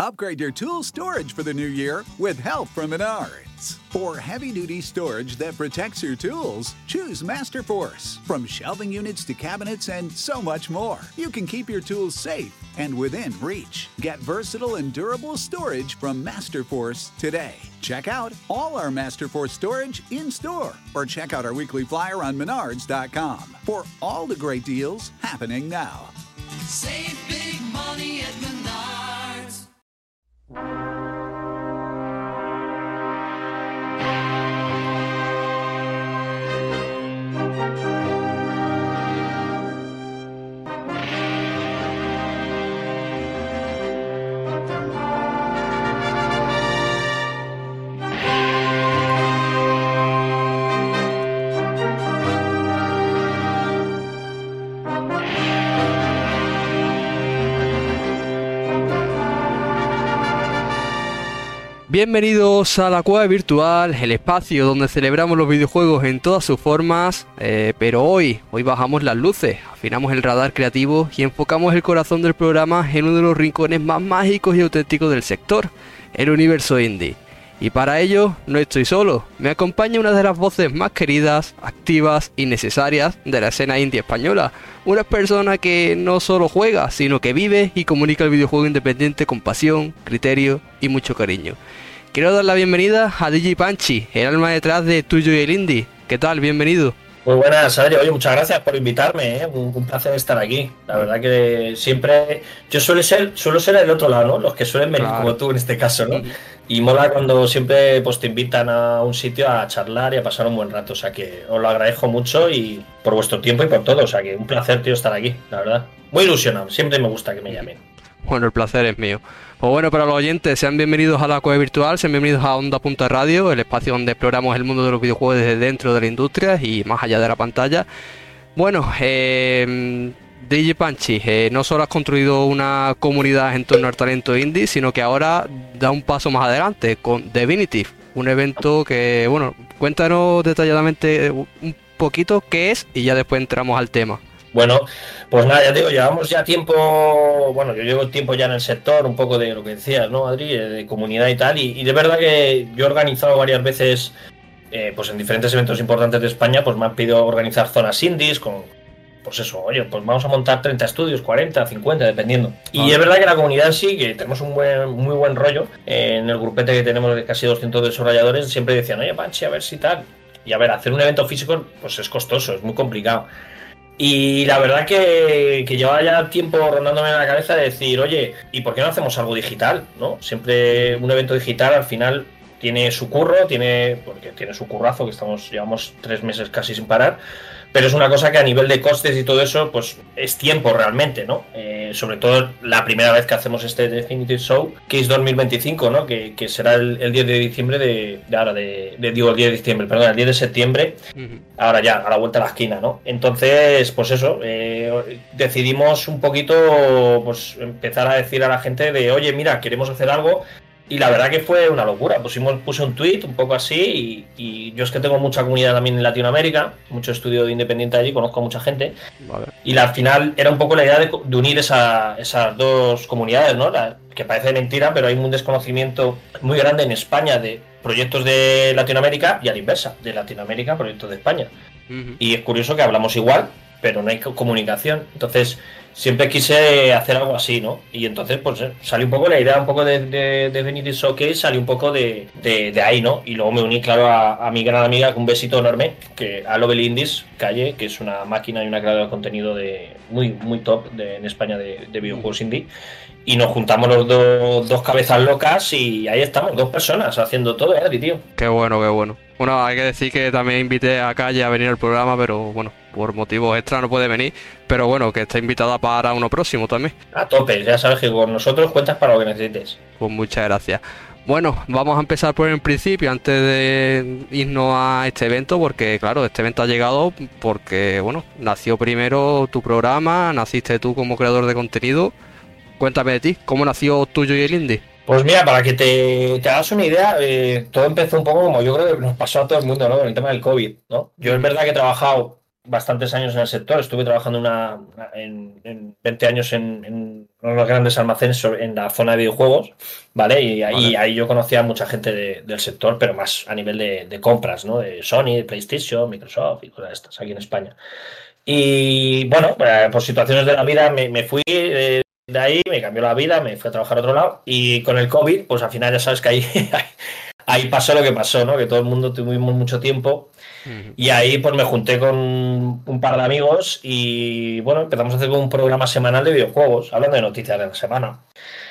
Upgrade your tool storage for the new year with help from Menards. For heavy-duty storage that protects your tools, choose Masterforce. From shelving units to cabinets and so much more, you can keep your tools safe and within reach. Get versatile and durable storage from Masterforce today. Check out all our Masterforce storage in-store or check out our weekly flyer on Menards.com for all the great deals happening now. Save big money at Menards. Bienvenidos a la Cueva Virtual, el espacio donde celebramos los videojuegos en todas sus formas, pero hoy bajamos las luces, afinamos el radar creativo y enfocamos el corazón del programa en uno de los rincones más mágicos y auténticos del sector, el universo indie. Y para ello no estoy solo, me acompaña una de las voces más queridas, activas y necesarias de la escena indie española, una persona que no solo juega, sino que vive y comunica el videojuego independiente con pasión, criterio y mucho cariño. Quiero dar la bienvenida a DJ Panchi, el alma detrás de Tuyo y el Indie. ¿Qué tal? Bienvenido. Muy buenas, Adri. Oye, muchas gracias por invitarme, un placer estar aquí. La verdad que siempre... Yo suelo ser el otro lado, ¿no? Los que suelen venir, claro, como tú en este caso, ¿no? Y mola cuando siempre pues te invitan a un sitio a charlar y a pasar un buen rato. O sea que os lo agradezco mucho y por vuestro tiempo y por todo. O sea que un placer, tío, estar aquí, la verdad. Muy ilusionado. Siempre me gusta que me llamen. Bueno, el placer es mío. Pues bueno, para los oyentes, sean bienvenidos a la Cueva Virtual, sean bienvenidos a Onda.radio, el espacio donde exploramos el mundo de los videojuegos desde dentro de la industria y más allá de la pantalla. Bueno, DJ Panchi, no solo has construido una comunidad en torno al talento indie, sino que ahora da un paso más adelante con Definitive, un evento que, bueno, cuéntanos detalladamente un poquito qué es y ya después entramos al tema. Bueno, pues nada, ya te digo, llevamos ya tiempo, bueno, yo llevo tiempo ya en el sector, un poco de lo que decías, ¿no, Adri? De comunidad y tal, y de verdad que yo he organizado varias veces, pues en diferentes eventos importantes de España, pues me han pedido organizar zonas indies con, pues eso, oye, pues vamos a montar 30 estudios, 40, 50, dependiendo. Y es verdad que la comunidad en sí, que tenemos un muy buen rollo, en el grupete que tenemos de casi 200 desarrolladores, siempre decían, oye, Panchi, a ver si tal. Y a ver, hacer un evento físico, pues es costoso, es muy complicado. Y la verdad que llevaba ya tiempo rondándome en la cabeza de decir, oye, ¿y por qué no hacemos algo digital? ¿No? Siempre un evento digital al final tiene su curro, porque tiene su currazo, que llevamos 3 meses casi sin parar, pero es una cosa que a nivel de costes y todo eso, pues es tiempo realmente, ¿no? Sobre todo la primera vez que hacemos este Definitive Show, que es 2025, ¿no? Que será el 10 de diciembre el 10 de diciembre, perdón, el 10 de septiembre, ahora ya, a la vuelta de la esquina, ¿no? Entonces, pues eso, decidimos un poquito, pues empezar a decir a la gente de, oye, mira, queremos hacer algo. Y la verdad que fue una locura. Puse un tweet un poco así y yo es que tengo mucha comunidad también en Latinoamérica, mucho estudio de independiente allí, conozco a mucha gente. Vale. Y al final era un poco la idea de unir esas dos comunidades, ¿no? Que parece mentira, pero hay un desconocimiento muy grande en España de proyectos de Latinoamérica y a la inversa, de Latinoamérica proyectos de España. Y es curioso que hablamos igual, pero no hay comunicación. Entonces siempre quise hacer algo así, ¿no? Y entonces pues salió un poco la idea un poco de Definitive Showcase, salió un poco de ahí, ¿no? Y luego me uní, claro, a mi gran amiga, con un besito enorme, que a Lovely Indies, Calle, que es una máquina y una creadora de contenido muy top en España de videojuegos indie. Y nos juntamos los dos cabezas locas y ahí estamos, 2 personas haciendo todo, tío. Qué bueno, qué bueno. Bueno, hay que decir que también invité a Calle a venir al programa, pero bueno, por motivos extra no puede venir. Pero bueno, que está invitada para uno próximo también. A tope, ya sabes que con nosotros cuentas para lo que necesites. Pues muchas gracias. Bueno, vamos a empezar por el principio antes de irnos a este evento, porque claro, este evento ha llegado porque, bueno, nació primero tu programa, naciste tú como creador de contenido. Cuéntame de ti, ¿cómo nació Tuyo y el Indie? Pues mira, para que te hagas una idea, todo empezó un poco como yo creo que nos pasó a todo el mundo, ¿no? Con el tema del COVID, ¿no? Yo es verdad que he trabajado bastantes años en el sector. Estuve trabajando en 20 años en unos grandes almacenes en la zona de videojuegos, ¿vale? Y ahí yo conocía a mucha gente del sector, pero más a nivel de compras, ¿no? De Sony, de PlayStation, Microsoft y cosas de estas aquí en España. Y bueno, por situaciones de la vida me fui de ahí, me cambió la vida, me fui a trabajar a otro lado y con el COVID, pues al final ya sabes que ahí pasó lo que pasó, ¿no? Que todo el mundo tuvimos mucho tiempo y ahí pues me junté con un par de amigos y bueno, empezamos a hacer un programa semanal de videojuegos, hablando de noticias de la semana.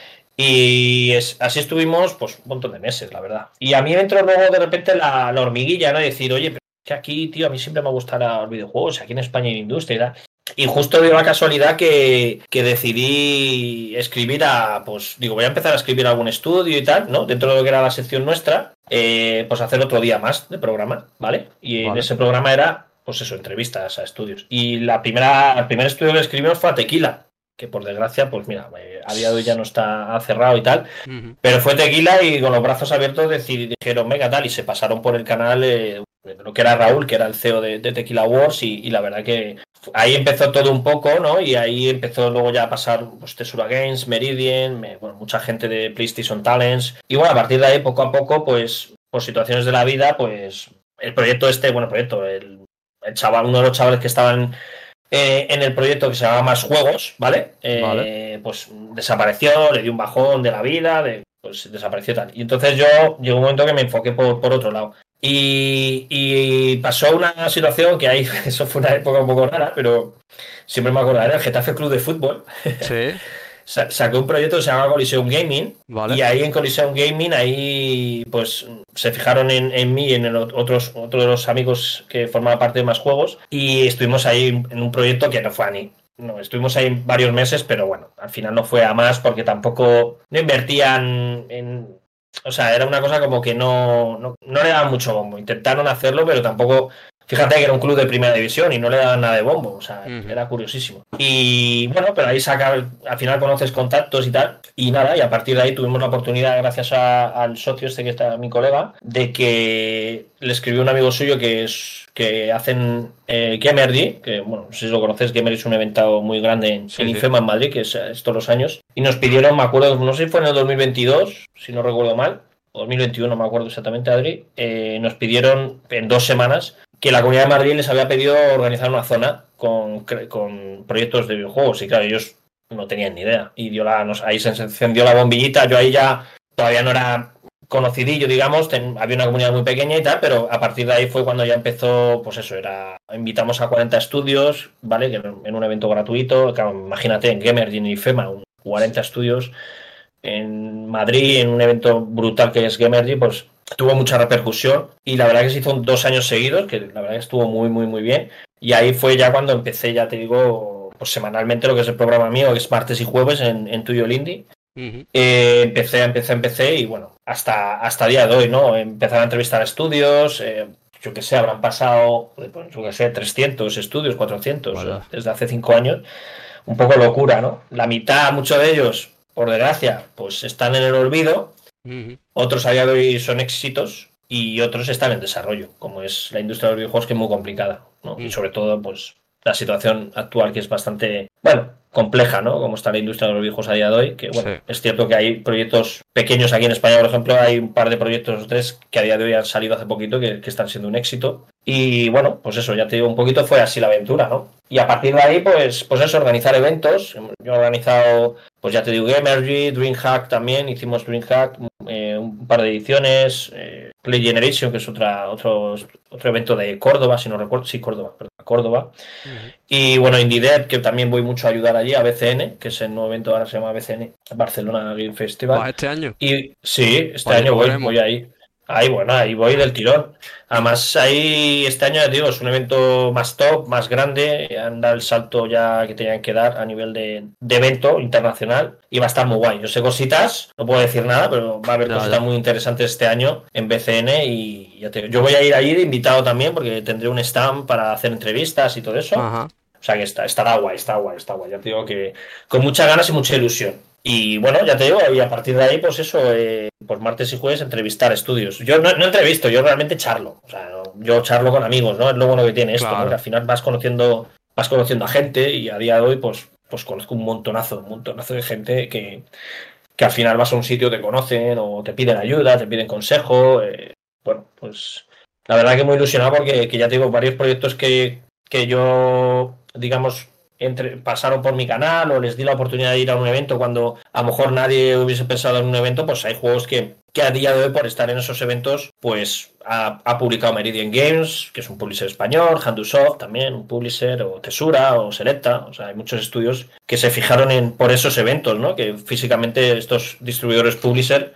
Y así estuvimos pues un montón de meses, la verdad. Y a mí me entró luego de repente la hormiguilla, ¿no? Y decir, oye, pero es que aquí, tío, a mí siempre me gustará los videojuegos, aquí en España hay industria y tal. Y justo dio la casualidad que decidí escribir pues digo, voy a empezar a escribir algún estudio y tal, ¿no? Dentro de lo que era la sección nuestra, pues hacer otro día más de programa, ¿vale? Y en ese programa era, pues eso, entrevistas a estudios. Y el primer estudio que escribimos fue a Tequila, que por desgracia, pues mira, a día de hoy ya no está cerrado y tal, pero fue Tequila y con los brazos abiertos dijeron, venga, tal, y se pasaron por el canal lo que era Raúl, que era el CEO de Tequila Wars, y la verdad que ahí empezó todo un poco, ¿no? Y ahí empezó luego ya a pasar pues, Tesura Games, Meridian, mucha gente de PlayStation Talents, y bueno, a partir de ahí, poco a poco, pues por situaciones de la vida, pues el proyecto el chaval, uno de los chavales que estaban en el proyecto que se llamaba Más Juegos, ¿vale? Pues desapareció, le dio un bajón de la vida, pues desapareció tal. Y entonces llegó un momento que me enfoqué por otro lado. Y pasó una situación que ahí, eso fue una época un poco rara, pero siempre me acordaré, el Getafe Club de Fútbol. Sí. Sacó un proyecto que se llama Coliseum Gaming, vale. Y ahí en Coliseum Gaming, ahí pues se fijaron en mí y en otro de los amigos que formaba parte de Más Juegos, y estuvimos ahí en un proyecto que no fue a ni. No, estuvimos ahí varios meses, pero bueno, al final no fue a más porque tampoco no invertían en... O sea, era una cosa como que no le daban mucho bombo. Intentaron hacerlo, pero tampoco... Fíjate que era un club de primera división y no le daban nada de bombo, o sea, era curiosísimo. Y bueno, pero ahí al final conoces contactos y tal, y nada, y a partir de ahí tuvimos la oportunidad, gracias al socio que está mi colega, de que le escribió un amigo suyo que hacen Gamergy, que bueno, no sé si lo conoces, Gamergy es un evento muy grande en IFEMA en Madrid, que es todos los años, y nos pidieron, me acuerdo, no sé si fue en el 2022, si no recuerdo mal, 2021, no me acuerdo exactamente, Adri, nos pidieron en 2 semanas que la Comunidad de Madrid les había pedido organizar una zona con proyectos de videojuegos, y claro, ellos no tenían ni idea, y ahí se encendió la bombillita. Yo ahí ya todavía no era conocidillo, digamos, había una comunidad muy pequeña y tal, pero a partir de ahí fue cuando ya empezó, pues eso, invitamos a 40 estudios, ¿vale? Que en un evento gratuito, claro, imagínate, en Gamergy y FEMA, 40 estudios en Madrid, en un evento brutal que es Gamergy, pues tuvo mucha repercusión, y la verdad que se hizo 2 años seguidos, que la verdad que estuvo muy, muy, muy bien, y ahí fue ya cuando empecé, ya te digo, pues semanalmente lo que es el programa mío, que es martes y jueves en Tuyo el Indie. Empecé y bueno, hasta día de hoy, ¿no? Empezar a entrevistar a estudios, yo que sé, habrán pasado, pues, yo que sé, 300 estudios, 400, desde hace 5 años, un poco locura, ¿no? La mitad, muchos de ellos, por desgracia, pues están en el olvido. Otros a día de hoy son éxitos y otros están en desarrollo, como es la industria de los videojuegos, que es muy complicada, ¿no? Y sobre todo, pues, la situación actual, que es bastante, bueno, compleja, ¿no? Como está la industria de los videojuegos a día de hoy, que bueno, es cierto que hay proyectos pequeños aquí en España, por ejemplo, hay un par de proyectos o 3 que a día de hoy han salido hace poquito que están siendo un éxito. Y bueno, pues eso, ya te digo, un poquito fue así la aventura, ¿no? Y a partir de ahí, pues eso, organizar eventos. Yo he organizado, pues ya te digo, Gamergy, DreamHack también, hicimos DreamHack, un par de ediciones, Play Generation, que es otro evento de Córdoba, si no recuerdo, sí, Córdoba. Y bueno, Indie Dev, que también voy mucho a ayudar allí, a BCN, que es el nuevo evento, ahora se llama BCN, Barcelona Game Festival. ¿Este año? Y sí, este año voy ahí. Ahí voy del tirón. Además, ahí este año, ya digo, es un evento más top, más grande. Han dado el salto ya que tenían que dar a nivel de evento internacional, y va a estar muy guay. Yo sé cositas, no puedo decir nada, pero va a haber cositas muy interesantes este año en BCN. Y ya te digo, yo voy a ir allí de invitado también, porque tendré un stand para hacer entrevistas y todo eso. O sea que estará guay. Ya te digo que con muchas ganas y mucha ilusión. Y bueno, ya te digo, y a partir de ahí, pues eso, pues martes y jueves entrevistar estudios. Yo no entrevisto, yo realmente charlo. O sea, yo charlo con amigos, ¿no? Es lo bueno que tiene esto, Claro. ¿no? Que al final vas conociendo a gente y a día de hoy, pues conozco un montonazo de gente que al final vas a un sitio, te conocen o te piden ayuda, te piden consejo. Bueno, pues la verdad que muy ilusionado porque que ya te digo, varios proyectos que yo, digamos, pasaron por mi canal o les di la oportunidad de ir a un evento cuando a lo mejor nadie hubiese pensado en un evento, pues hay juegos que a día de hoy por estar en esos eventos pues ha publicado Meridian Games, que es un publisher español, Handusoft también, un publisher, o Tesura o Selecta, o sea, hay muchos estudios que se fijaron por esos eventos, ¿no? Que físicamente estos distribuidores publisher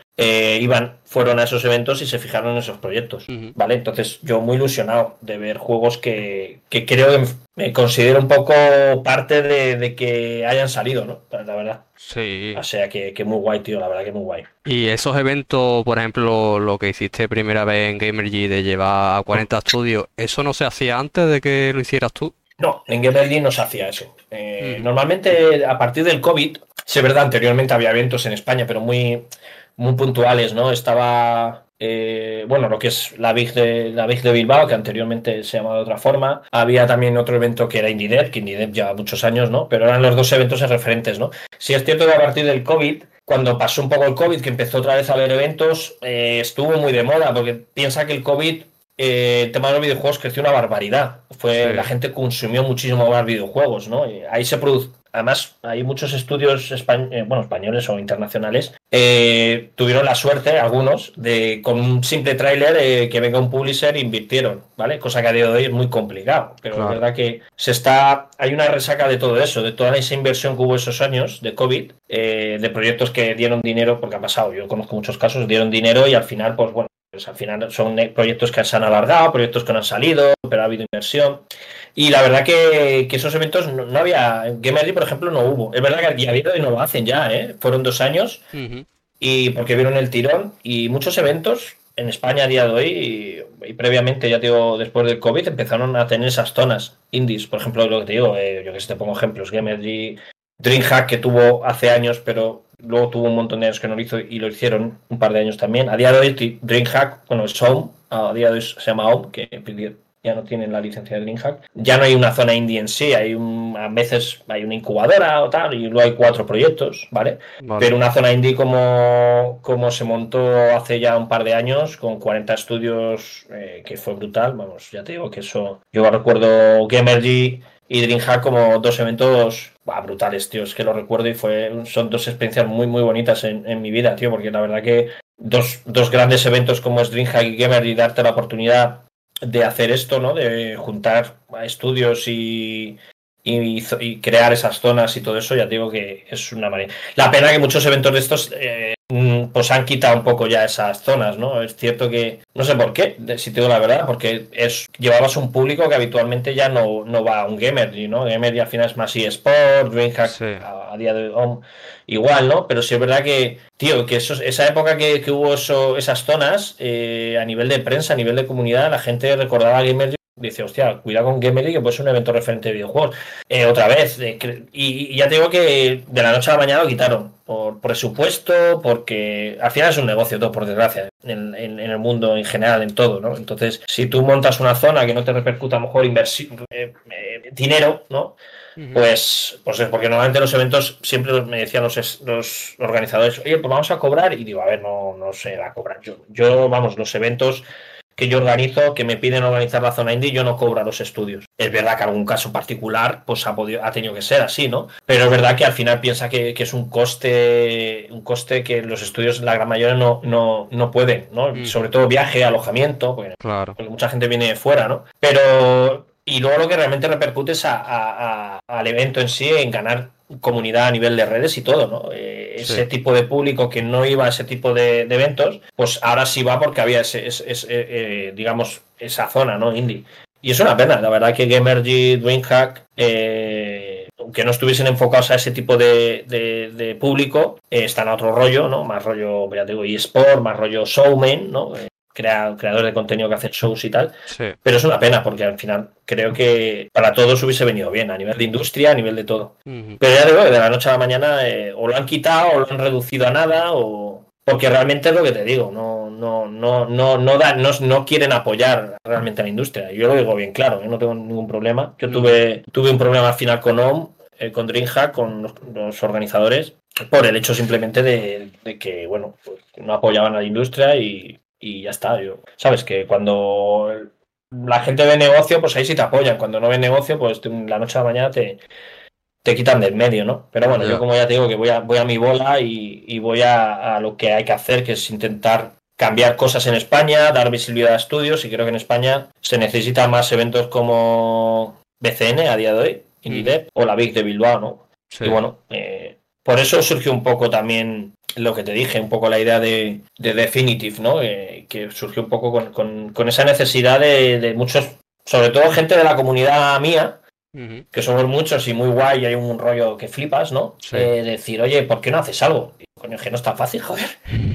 fueron a esos eventos y se fijaron en esos proyectos, ¿vale? Entonces yo muy ilusionado de ver juegos que creo que me considero un poco parte de que hayan salido, ¿no? La verdad. Sí. O sea que muy guay, tío, la verdad que muy guay. Y esos eventos, por ejemplo, lo que hiciste primera vez en Gamergy de llevar a 40 estudios, ¿eso no se hacía antes de que lo hicieras tú? No, en Gamergy no se hacía eso. Normalmente, a partir del COVID, sí es verdad, anteriormente había eventos en España, pero muy puntuales, ¿no? Estaba, bueno, lo que es la Big de Bilbao, que anteriormente se llamaba de otra forma. Había también otro evento que era IndieDev, que IndieDev lleva muchos años, ¿no? Pero eran los dos eventos referentes, ¿no? Sí es cierto que a partir del COVID, cuando pasó un poco el COVID, que empezó otra vez a haber eventos, estuvo muy de moda, porque piensa que el COVID, el tema de los videojuegos creció una barbaridad. Sí. La gente consumió muchísimo más videojuegos, ¿no? Y ahí se produce. Además, hay muchos estudios españoles o internacionales. Tuvieron la suerte, algunos, de con un simple tráiler que venga un publisher, invirtieron, ¿vale? Cosa que a día de hoy es muy complicado. Pero Claro. es verdad que hay una resaca de todo eso, de toda esa inversión que hubo esos años de COVID, de proyectos que dieron dinero, porque ha pasado, yo conozco muchos casos, dieron dinero y al final, pues bueno, pues al final son proyectos que se han alargado, proyectos que no han salido, pero ha habido inversión. Y la verdad que esos eventos no había. En Gamergy, por ejemplo, no hubo. Es verdad que a día de hoy no lo hacen ya, ¿eh? Fueron 2 años y porque vieron el tirón. Y muchos eventos en España a día de hoy y previamente, ya te digo, después del COVID, empezaron a tener esas zonas indies. Por ejemplo, lo que te digo, yo que sé, te pongo ejemplos. Gamergy, DreamHack, que tuvo hace años, pero luego tuvo un montón de años que no lo hizo y lo hicieron un par de años también. A día de hoy, DreamHack, bueno, es Home, a día de hoy se llama Home, que ya no tienen la licencia de DreamHack. Ya no hay una zona indie en sí, a veces hay una incubadora o tal, y luego hay 4 proyectos, ¿vale? Pero una zona indie como se montó hace ya un par de años, con 40 estudios, que fue brutal, vamos, ya te digo que eso. Yo recuerdo Gamergy y DreamHack como 2 eventos brutales, tío, es que lo recuerdo y son 2 experiencias muy, muy bonitas en mi vida, tío, porque la verdad que dos grandes eventos como es DreamHack y Gamergy, darte la oportunidad de hacer esto, ¿no? De juntar estudios y crear esas zonas y todo eso, ya te digo que es una manera. La pena que muchos eventos de estos pues han quitado un poco ya esas zonas, ¿no? Es cierto que, no sé por qué, si te digo la verdad, porque llevabas un público que habitualmente ya no va a un Gamergy, ¿no? Gamergy al final es más eSport, DreamHack sí. a día de hoy igual, ¿no? Pero sí es verdad que, tío, que esa época que hubo esas zonas, a nivel de prensa, a nivel de comunidad, la gente recordaba a Gamergy. Dice, hostia, cuidado con Gamergy, que puede ser un evento referente de videojuegos. Otra vez, y ya te digo que de la noche a la mañana lo quitaron. Por presupuesto, porque al final es un negocio todo, por desgracia, en el mundo en general, en todo, ¿no? Entonces, si tú montas una zona que no te repercuta a lo mejor dinero, ¿no? Pues es porque normalmente los eventos siempre me decían los organizadores, oye, pues vamos a cobrar, y digo, a ver, no se va a cobrar. Yo, vamos, los eventos que yo organizo, que me piden organizar la zona indie, yo no cobro a los estudios. Es verdad que algún caso particular pues ha tenido que ser así, ¿no? Pero es verdad que al final piensa que es un coste que los estudios, la gran mayoría, no pueden, ¿no? Sobre todo viaje, alojamiento, porque mucha gente viene de fuera, ¿no? Pero y luego lo que realmente repercute es al evento en sí, en ganar comunidad a nivel de redes y todo, ¿no? Ese tipo de público que no iba a ese tipo de eventos, pues ahora sí va porque había digamos, esa zona, ¿no? Indie. Y es una pena, la verdad que Gamergy, DreamHack, aunque no estuviesen enfocados a ese tipo de público, están a otro rollo, ¿no? Más rollo, ya te digo, eSport, más rollo showman, ¿no? creadores de contenido que hacen shows y tal. Sí. Pero es una pena porque al final creo que para todos hubiese venido bien, a nivel de industria, a nivel de todo. Ujú. Pero ya digo, de la noche a la mañana o lo han quitado o lo han reducido a nada o... Porque realmente es lo que te digo, no quieren apoyar realmente a la industria. Yo lo digo bien claro, no tengo ningún problema. Yo tuve un problema al final con OM, con DreamHack, con los organizadores, por el hecho simplemente de que, bueno, pues no apoyaban a la industria y ya está. Sabes que cuando la gente ve negocio, pues ahí sí te apoyan. Cuando no ve negocio, pues la noche a la mañana te quitan del medio, ¿no? Pero bueno, yo como ya te digo que voy a mi bola y voy a lo que hay que hacer, que es intentar cambiar cosas en España, dar visibilidad a estudios, y creo que en España se necesitan más eventos como BCN a día de hoy, IndieDev, o la Big de Bilbao, ¿no? Sí. Y bueno, por eso surgió un poco también lo que te dije, un poco la idea de Definitive, ¿no? Que surgió un poco con esa necesidad de muchos, sobre todo gente de la comunidad mía, Ujú. que somos muchos y muy guay, y hay un rollo que flipas, ¿no? Sí. Decir, oye, ¿por qué no haces algo? Y, coño, es que no es tan fácil, joder.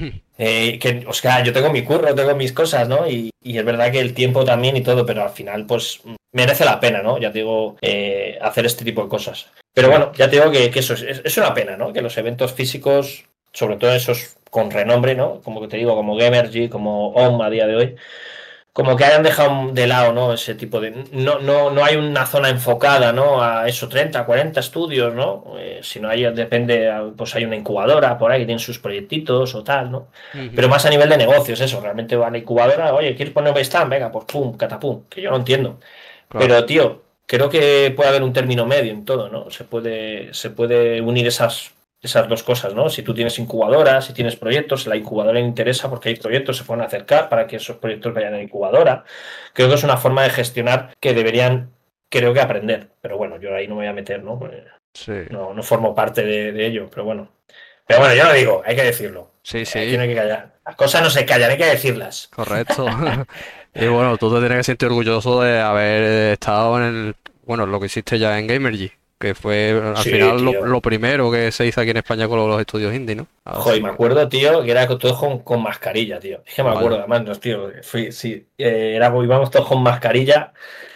O sea, yo tengo mi curro, tengo mis cosas, ¿no? Y es verdad que el tiempo también y todo, pero al final, pues, merece la pena, ¿no? Ya te digo, hacer este tipo de cosas. Pero bueno, ya te digo que eso es una pena, ¿no? Que los eventos físicos, sobre todo esos con renombre, ¿no? Como que te digo, como Gamergy, como OM a día de hoy, como que hayan dejado de lado, ¿no? Ese tipo de... No hay una zona enfocada, ¿no? A eso, 30, 40 estudios, ¿no? Si no hay, depende, pues hay una incubadora por ahí que tiene sus proyectitos o tal, ¿no? Ujú. Pero más a nivel de negocios, eso. Realmente va a la incubadora, oye, ¿quieres poner un stand? Venga, pues pum, catapum. Que yo no entiendo. Claro. Pero, tío, creo que puede haber un término medio en todo, ¿no? Se puede unir esas dos cosas, ¿no? Si tú tienes incubadoras, si tienes proyectos, la incubadora le interesa porque hay proyectos, se pueden acercar para que esos proyectos vayan a la incubadora. Creo que es una forma de gestionar que deberían, creo que aprender. Pero bueno, yo ahí no me voy a meter, ¿no? Sí. No formo parte de ello, pero bueno. Pero bueno, yo lo digo, hay que decirlo. Sí, sí. Aquí no hay que callar. Las cosas no se callan, hay que decirlas. Correcto. Y bueno, tú te tienes que sentir orgulloso de haber estado bueno, lo que hiciste ya en Gamergy, que fue al Sí, final tío. lo primero que se hizo aquí en España con los estudios indie, ¿no? Joder, me acuerdo, tío, que era todo con mascarilla, tío. Es que me Vaya. acuerdo, además, no, tío. Íbamos todos con mascarilla.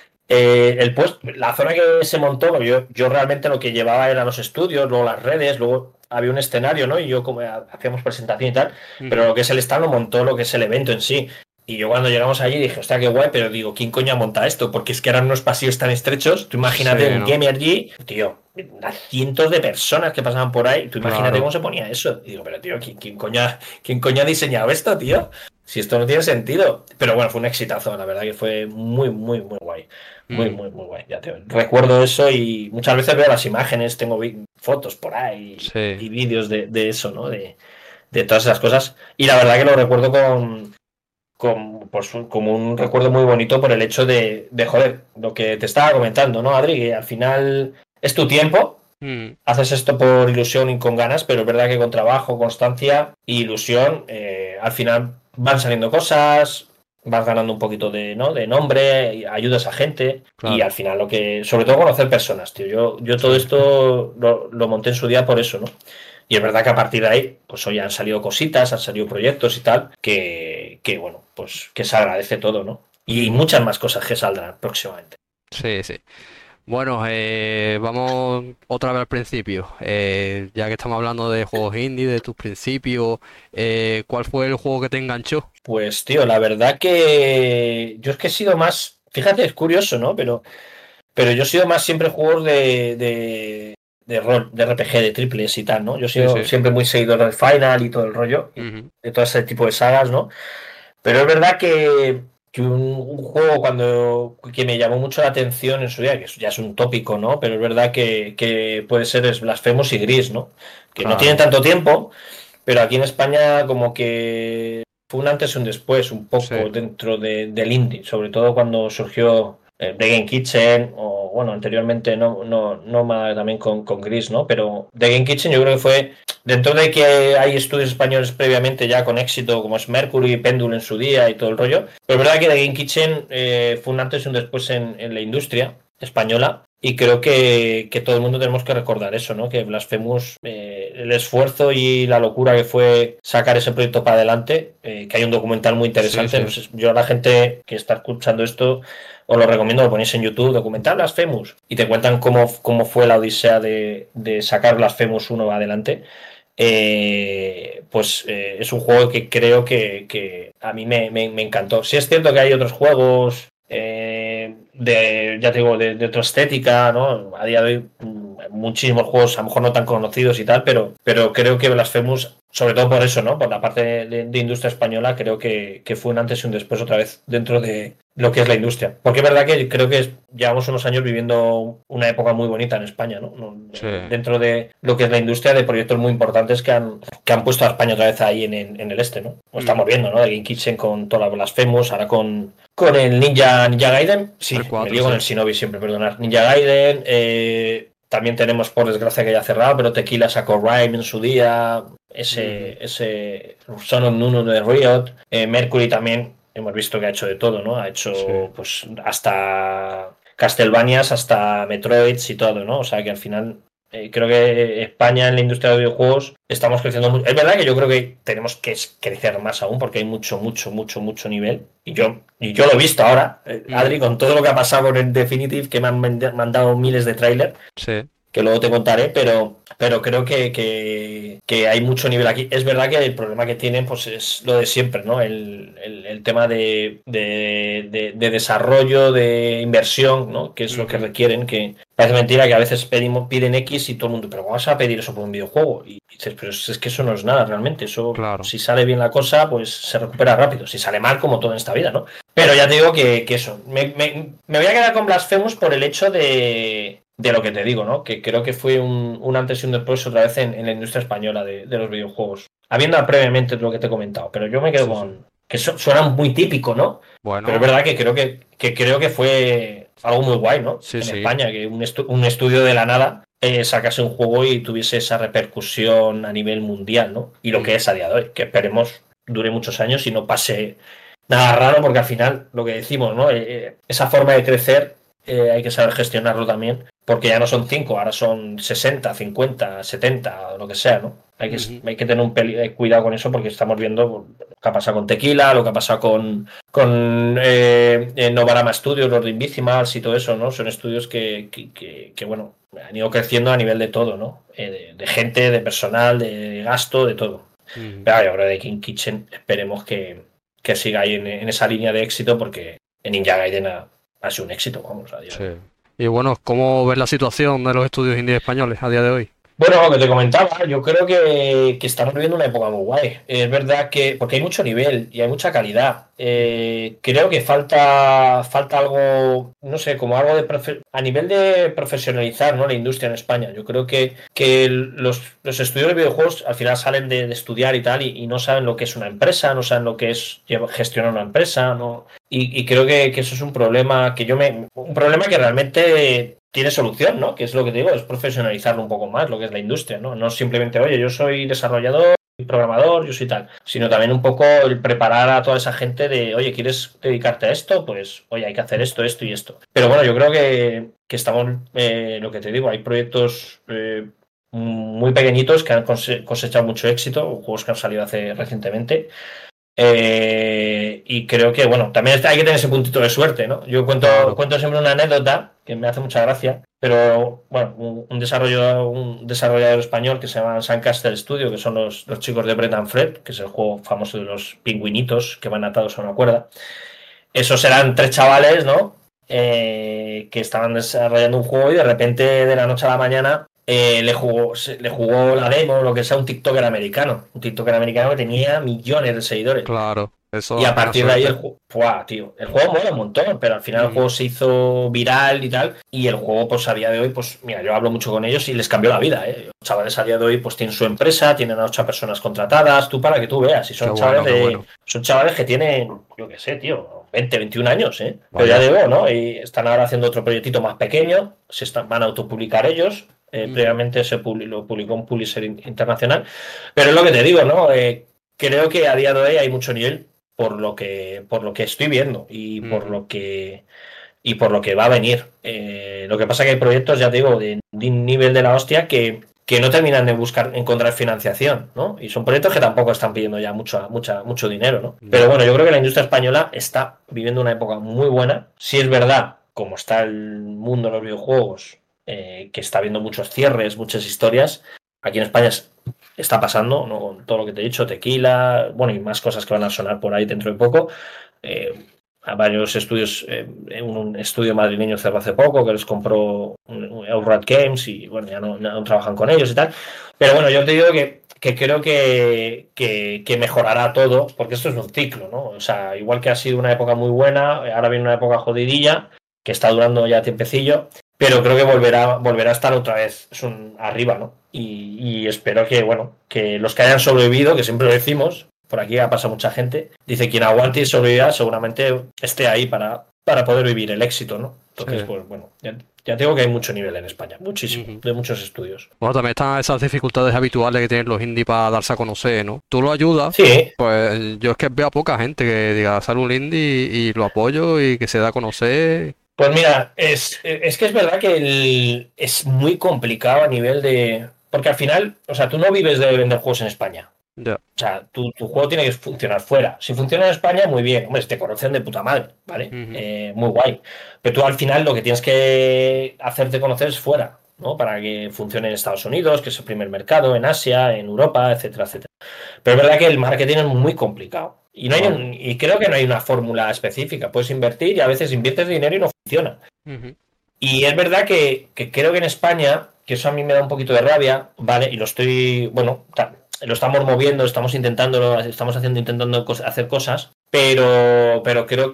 La zona que se montó, yo realmente lo que llevaba eran los estudios, luego las redes, luego había un escenario, ¿no? Y yo como hacíamos presentación y tal, pero lo que es el stand lo montó lo que es el evento en sí. Y yo cuando llegamos allí dije, hostia, qué guay, pero digo, ¿quién coño monta esto? Porque es que eran unos pasillos tan estrechos. Tú imagínate Sí, un ¿no? Gamergy, tío, cientos de personas que pasaban por ahí. Tú imagínate Claro. cómo se ponía eso. Y digo, pero tío, ¿quién coño ha diseñado esto, tío? Si esto no tiene sentido. Pero bueno, fue un exitazo, la verdad que fue muy, muy, muy guay. Muy, Mm. muy, muy guay. Ya te recuerdo eso y muchas veces veo las imágenes, tengo fotos por ahí Sí. y vídeos de eso, ¿no? De todas esas cosas. Y la verdad que lo recuerdo como un recuerdo muy bonito por el hecho de, joder, lo que te estaba comentando, ¿no, Adri? Que al final es tu tiempo, Mm. haces esto por ilusión y con ganas, pero es verdad que con trabajo, constancia e ilusión, al final van saliendo cosas, vas ganando un poquito de nombre, ayudas a gente y Claro. al final sobre todo conocer personas, tío. Yo todo esto lo monté en su día por eso, ¿no? Y es verdad que a partir de ahí, pues hoy han salido cositas, han salido proyectos y tal, que bueno, pues que se agradece todo, ¿no? Y muchas más cosas que saldrán próximamente. Sí, sí. Bueno, vamos otra vez al principio. Ya que estamos hablando de juegos indie, de tus principios, ¿cuál fue el juego que te enganchó? Pues, tío, la verdad que yo es que he sido más, fíjate, es curioso, ¿no? Pero yo he sido más siempre jugador de rol, de RPG, de triples y tal, ¿no? Yo he sido Sí. siempre muy seguidor del Final y todo el rollo, Ujú. de todo ese tipo de sagas, ¿no? Pero es verdad que un juego que me llamó mucho la atención en su día, que ya es un tópico, ¿no? Pero es verdad que puede ser es Blasphemous y Gris, ¿no? Que no tienen Claro. tanto tiempo, pero aquí en España como que fue un antes y un después, un poco Sí. dentro del indie, sobre todo cuando surgió The Game Kitchen, o bueno, anteriormente no también con Gris, ¿no? Pero The Game Kitchen yo creo que fue, dentro de que hay estudios españoles previamente ya con éxito, como es Mercury, Pendulum en su día y todo el rollo, pero es verdad que The Game Kitchen fue un antes y un después en la industria española, Y creo que todo el mundo tenemos que recordar eso, ¿no? Que Blasphemous, el esfuerzo y la locura que fue sacar ese proyecto para adelante, que hay un documental muy interesante. Sí. No sé, yo a la gente que está escuchando esto os lo recomiendo, lo ponéis en YouTube, documental Blasphemous, y te cuentan cómo fue la odisea de sacar Blasphemous 1 adelante. Es un juego que creo que a mí me encantó. Sí es cierto que hay otros juegos ya te digo, de otra estética, ¿no? A día de hoy muchísimos juegos, a lo mejor no tan conocidos y tal, pero creo que Blasphemous, sobre todo por eso, ¿no? Por la parte de industria española, creo que fue un antes y un después otra vez dentro de lo que es la industria. Porque es verdad que creo que llevamos unos años viviendo una época muy bonita en España, ¿no? Sí. Dentro de lo que es la industria, de proyectos muy importantes que han puesto a España otra vez ahí en el este, ¿no? Lo estamos viendo, ¿no? De Game Kitchen con toda la Blasphemous, ahora con el Ninja Gaiden. Sí, El 4, me lío con el Shinobi siempre, perdonad. Ninja Gaiden, también tenemos, por desgracia, que ya ha cerrado, pero Tequila sacó Rime en su día, ese Son of Nunu de Riot, Mercury también, hemos visto que ha hecho de todo, ¿no? Ha hecho pues hasta Castlevanias, hasta Metroids y todo, ¿no? O sea que al final creo que España en la industria de videojuegos estamos creciendo mucho. Es verdad que yo creo que tenemos que crecer más aún porque hay mucho nivel. Y yo lo he visto ahora, Adri, con todo lo que ha pasado con el Definitive, que me han mandado miles de trailers. Sí. Que luego te contaré, pero creo que hay mucho nivel aquí. Es verdad que el problema que tienen pues es lo de siempre, ¿no? El tema de desarrollo, de inversión, ¿no? Que es lo que requieren, que parece mentira que a veces piden X y todo el mundo, pero ¿cómo vas a pedir eso por un videojuego? Y dices, pero es que eso no es nada realmente. Eso, claro. Si sale bien la cosa, pues se recupera rápido. Si sale mal, como todo en esta vida, ¿no? Pero ya te digo que eso. Me voy a quedar con Blasphemous por el hecho de lo que te digo, ¿no? Que creo que fue un antes y un después otra vez en la industria española de los videojuegos. Habiendo previamente lo que te he comentado, pero yo me quedo con... Que suena muy típico, ¿no? Bueno. Pero es verdad que creo que fue algo muy guay, ¿no? En España, que un estudio de la nada sacase un juego y tuviese esa repercusión a nivel mundial, ¿no? Y lo que es a día de hoy, que esperemos dure muchos años y no pase nada raro, porque al final, lo que decimos, ¿no? Esa forma de crecer hay que saber gestionarlo también, porque ya no son 5, ahora son 60, 50, 70, lo que sea, ¿no? Hay que tener un cuidado con eso, porque estamos viendo lo que ha pasado con Tequila, lo que ha pasado con Novarama Studios, los de Invisimals y todo eso, ¿no? Son estudios que bueno, han ido creciendo a nivel de todo, ¿no? De gente, de personal, de gasto, de todo. Pero ahora de King Kitchen esperemos que siga ahí en esa línea de éxito, porque en Ninja Gaiden ha sido un éxito, vamos a decir. Sí. Y bueno, ¿cómo ves la situación de los estudios indie españoles a día de hoy? Bueno, lo que te comentaba, yo creo que estamos viviendo una época muy guay. Es verdad que, porque hay mucho nivel y hay mucha calidad. Creo que falta algo, no sé, como algo a nivel de profesionalizar, ¿no? La industria en España. Yo creo que los estudios de videojuegos al final salen de estudiar y tal, y no saben lo que es una empresa, no saben lo que es gestionar una empresa, ¿no? Y creo que eso es un problema un problema que realmente tiene solución, ¿no? Que es lo que te digo, es profesionalizarlo un poco más, lo que es la industria, ¿no? No simplemente, oye, yo soy desarrollador, programador, yo soy tal, sino también un poco el preparar a toda esa gente de, oye, ¿quieres dedicarte a esto? Pues, oye, hay que hacer esto, esto y esto. Pero bueno, yo creo que estamos, lo que te digo, hay proyectos muy pequeñitos que han cosechado mucho éxito, juegos que han salido recientemente. Y creo que, bueno, también hay que tener ese puntito de suerte, ¿no? Yo cuento siempre una anécdota que me hace mucha gracia, pero bueno, un desarrollador español que se llama Sandcastle Studio, que son los chicos de Bread and Fred, que es el juego famoso de los pingüinitos que van atados a una cuerda. Esos eran 3 chavales, ¿no? Que estaban desarrollando un juego y de repente, de la noche a la mañana, le jugó la demo, lo que sea, un TikToker americano. Un TikToker americano que tenía millones de seguidores. Claro, eso. Y a partir de ahí el juego mola un montón, pero al final el juego se hizo viral y tal. Y el juego, pues a día de hoy, pues mira, yo hablo mucho con ellos y les cambió la vida, ¿eh? Los chavales a día de hoy, pues tienen su empresa, tienen a 8 personas contratadas, tú para que tú veas. Y son son chavales que tienen, yo qué sé, tío, 20, 21 años, ¿eh? Pero ya digo, ¿no? Y están ahora haciendo otro proyectito más pequeño, van a autopublicar ellos. Previamente lo publicó un publisher internacional, pero es lo que te digo, ¿no? Creo que a día de hoy hay mucho nivel por lo que estoy viendo y por lo que y por lo que va a venir. Lo que pasa que hay proyectos, ya te digo, de un nivel de la hostia que no terminan de encontrar financiación, ¿no? Y son proyectos que tampoco están pidiendo ya mucho dinero, ¿no? Pero bueno, yo creo que la industria española está viviendo una época muy buena. Si es verdad, como está el mundo de los videojuegos, que está habiendo muchos cierres, muchas historias, aquí en España está pasando, ¿no? Con todo lo que te he dicho, Tequila, bueno, y más cosas que van a sonar por ahí dentro de poco. A varios estudios, un estudio madrileño cerró hace poco que les compró Outright Games y bueno, ya no trabajan con ellos y tal. Pero bueno, yo te digo que creo que mejorará todo, porque esto es un ciclo, ¿no? O sea, igual que ha sido una época muy buena, ahora viene una época jodidilla, que está durando ya tiempecillo, pero creo que volverá a estar otra vez arriba, ¿no? Y espero que, bueno, que los que hayan sobrevivido, que siempre lo decimos, por aquí ha pasado mucha gente, dice quien aguante y sobreviva seguramente esté ahí para poder vivir el éxito, ¿no? Entonces, pues bueno, ya tengo que hay mucho nivel en España, muchísimo, de muchos estudios. Bueno, también están esas dificultades habituales que tienen los indies para darse a conocer, ¿no? Tú lo ayudas, sí. Pues yo es que veo a poca gente que diga, sale un indie y lo apoyo y que se da a conocer. Pues mira, es que es verdad que es muy complicado a nivel de... Porque al final, o sea, tú no vives de vender juegos en España. Ya. O sea, tu juego tiene que funcionar fuera. Si funciona en España, muy bien. Hombre, te conocen de puta madre, ¿vale? Muy guay. Pero tú al final lo que tienes que hacerte conocer es fuera, ¿no? Para que funcione en Estados Unidos, que es el primer mercado, en Asia, en Europa, etcétera, etcétera. Pero es verdad que el marketing es muy complicado. Y y creo que no hay una fórmula específica. Puedes invertir y a veces inviertes dinero y no funciona. Y es verdad que creo que en España, que eso a mí me da un poquito de rabia, ¿vale? Y lo estamos moviendo, estamos intentando hacer cosas, pero creo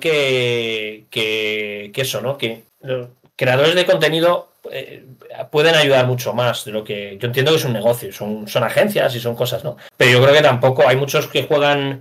que eso, ¿no? Que los creadores de contenido pueden ayudar mucho más de lo que... Yo entiendo que es un negocio, son agencias y son cosas, ¿no? Pero yo creo que tampoco hay muchos que juegan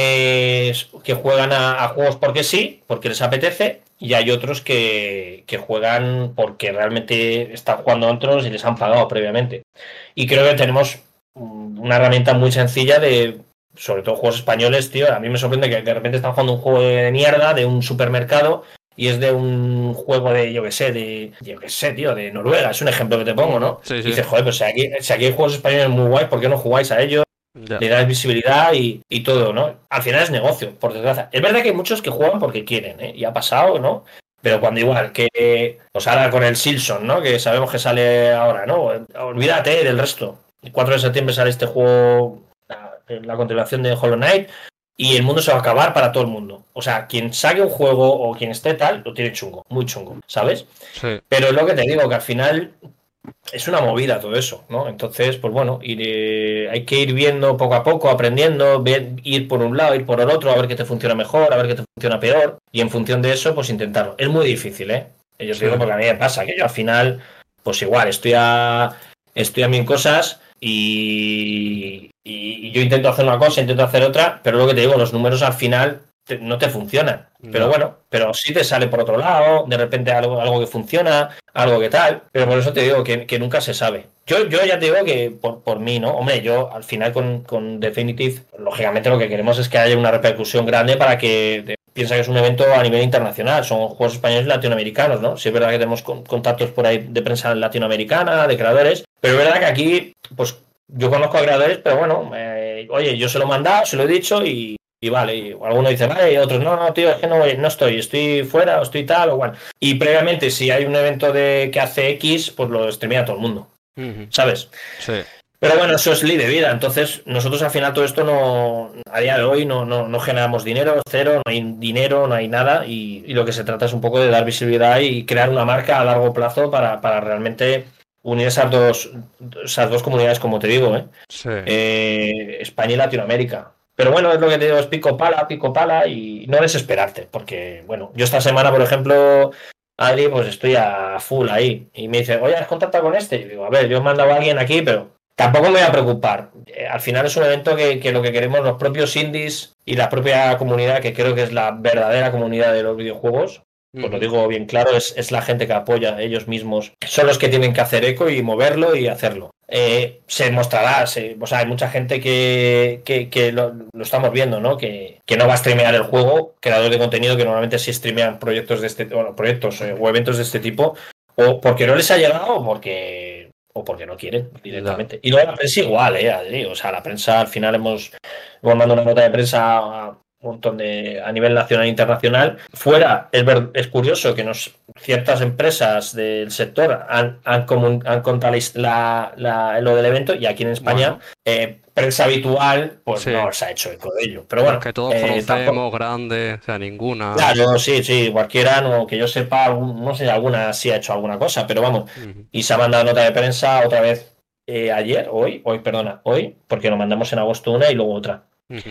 a juegos porque sí, porque les apetece, y hay otros que juegan porque realmente están jugando a otros y les han pagado previamente. Y creo que tenemos una herramienta muy sencilla sobre todo juegos españoles, tío. A mí me sorprende que de repente están jugando un juego de mierda de un supermercado y es de un juego de, yo qué sé, tío, de Noruega. Es un ejemplo que te pongo, ¿no? Sí. Y dices, joder, pues si aquí hay juegos españoles muy guays, ¿por qué no jugáis a ellos? Ya. Le das visibilidad y todo, ¿no? Al final es negocio, por desgracia. Es verdad que hay muchos que juegan porque quieren, ¿eh? Y ha pasado, ¿no? Pero cuando igual que pues ahora con el Silson, ¿no? Que sabemos que sale ahora, ¿no? Olvídate del resto. El 4 de septiembre sale este juego, la continuación de Hollow Knight, y el mundo se va a acabar para todo el mundo. O sea, quien saque un juego o quien esté tal, lo tiene chungo, muy chungo, ¿sabes? Sí. Pero es lo que te digo, que al final es una movida todo eso, ¿no? Entonces, pues bueno, hay que ir viendo poco a poco, aprendiendo, ir por un lado, ir por el otro, a ver qué te funciona mejor, a ver qué te funciona peor, y en función de eso, pues intentarlo. Es muy difícil, ¿eh? Yo te digo porque a mí me pasa, que yo al final, pues igual, estoy a mil cosas y yo intento hacer una cosa, intento hacer otra, pero lo que te digo, los números al final no te funcionan. Pero bueno, pero sí te sale por otro lado, de repente algo que funciona, algo que tal, pero por eso te digo que nunca se sabe. Yo ya te digo que por mí, ¿no? Hombre, yo al final con Definitive, lógicamente lo que queremos es que haya una repercusión grande para que piensa que es un evento a nivel internacional, son juegos españoles y latinoamericanos, ¿no? Sí es verdad que tenemos contactos por ahí de prensa latinoamericana, de creadores, pero es verdad que aquí, pues yo conozco a creadores, pero bueno, oye, yo se lo he mandado, se lo he dicho y vale, y algunos dicen, vale, y otros, no, tío, es que no estoy fuera, o estoy tal, o igual. Y previamente, si hay un evento que hace X, pues lo streamea todo el mundo, ¿sabes? Sí. Pero bueno, eso es ley de vida, entonces nosotros al final todo esto a día de hoy no generamos dinero, cero, no hay dinero, no hay nada, y lo que se trata es un poco de dar visibilidad y crear una marca a largo plazo para realmente unir esas dos comunidades, como te digo, Sí. España y Latinoamérica. Pero bueno, es lo que te digo, es pico pala y no desesperarte, porque bueno, yo esta semana, por ejemplo, Adri, pues estoy a full ahí y me dice, oye, ¿has contactado con este? Y digo, a ver, yo he mandado a alguien aquí, pero tampoco me voy a preocupar. Al final es un evento que lo que queremos los propios indies y la propia comunidad, que creo que es la verdadera comunidad de los videojuegos, pues lo digo bien claro, es la gente que apoya a ellos mismos, son los que tienen que hacer eco y moverlo y hacerlo. se mostrará, o sea, hay mucha gente que lo estamos viendo, ¿no? Que no va a streamear el juego, creadores de contenido que normalmente sí streamean proyectos de proyectos o eventos de este tipo, o porque no les ha llegado o porque no quieren directamente. Y luego la prensa igual, Adri, o sea, la prensa al final hemos mandado una nota de prensa a un montón a nivel nacional e internacional. Fuera, es curioso que ciertas empresas del sector han contado lo del evento, y aquí en España, prensa habitual, pues no se ha hecho eco de ello. Pero bueno, que todos conocemos, grandes, o sea, ninguna. Claro, sí, cualquiera, no, que yo sepa, no sé, alguna sí ha hecho alguna cosa, pero vamos, y se ha mandado nota de prensa otra vez hoy, porque lo mandamos en agosto una y luego otra.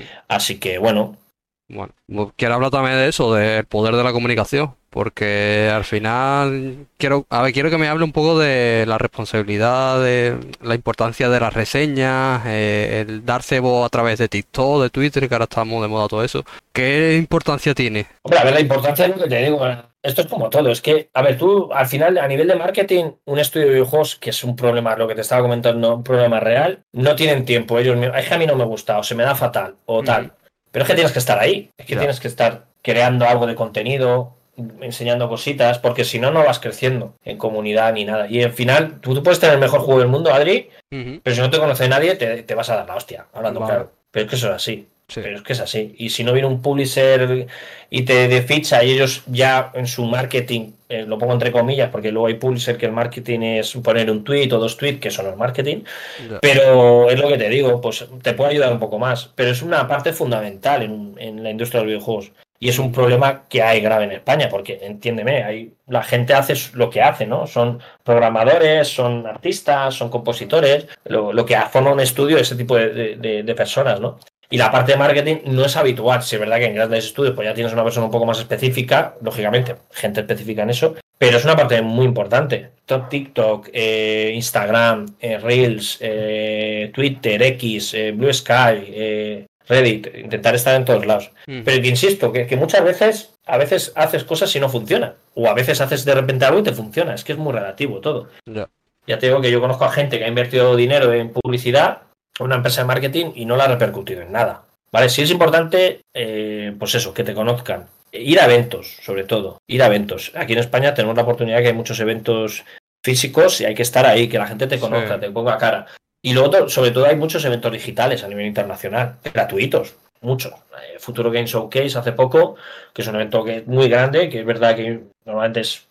Así que bueno. Bueno, quiero hablar también de eso, del poder de la comunicación, porque al final quiero que me hable un poco de la responsabilidad, de la importancia de las reseñas, el darse voz a través de TikTok, de Twitter, que ahora estamos de moda todo eso. ¿Qué importancia tiene? Hombre, a ver, la importancia es lo que te digo. Esto es como todo, es que, a ver, tú al final, a nivel de marketing, un estudio de videojuegos, que es un problema, lo que te estaba comentando, un problema real, no tienen tiempo ellos mismos. Es que a mí no me gusta, o se me da fatal, o tal. Pero es que tienes que estar ahí, es que tienes que estar creando algo de contenido, enseñando cositas, porque si no, no vas creciendo en comunidad ni nada. Y al final, tú puedes tener el mejor juego del mundo, Adri, pero si no te conoce nadie, te vas a dar la hostia, hablando claro. Pero es que eso es así. Sí. Pero es que es así. Y si no viene un publisher y te ficha y ellos ya en su marketing, lo pongo entre comillas, porque luego hay publisher que el marketing es poner un tweet o 2 tweets, que eso no es marketing, pero es lo que te digo, pues te puede ayudar un poco más. Pero es una parte fundamental en la industria de los videojuegos. Y es un problema que hay grave en España, porque, entiéndeme, la gente hace lo que hace, ¿no? Son programadores, son artistas, son compositores, lo que forma un estudio, ese tipo de personas, ¿no? Y la parte de marketing no es habitual. Si es verdad que en grandes estudios pues ya tienes una persona un poco más específica, lógicamente, gente específica en eso, pero es una parte muy importante. TikTok, Instagram, Reels, Twitter, X, Blue Sky, Reddit, intentar estar en todos lados. Pero que insisto, que muchas veces, a veces haces cosas y no funcionan. O a veces haces de repente algo y te funciona. Es que es muy relativo todo. Ya te digo que yo conozco a gente que ha invertido dinero en publicidad, una empresa de marketing, y no la ha repercutido en nada. ¿Vale? Sí es importante, pues eso, que te conozcan. Ir a eventos, sobre todo. Ir a eventos. Aquí en España tenemos la oportunidad que hay muchos eventos físicos y hay que estar ahí, que la gente te conozca, te ponga cara. Y luego, sobre todo, hay muchos eventos digitales a nivel internacional, gratuitos, muchos. Futuro Game Showcase hace poco, que es un evento que es muy grande, que es verdad que normalmente es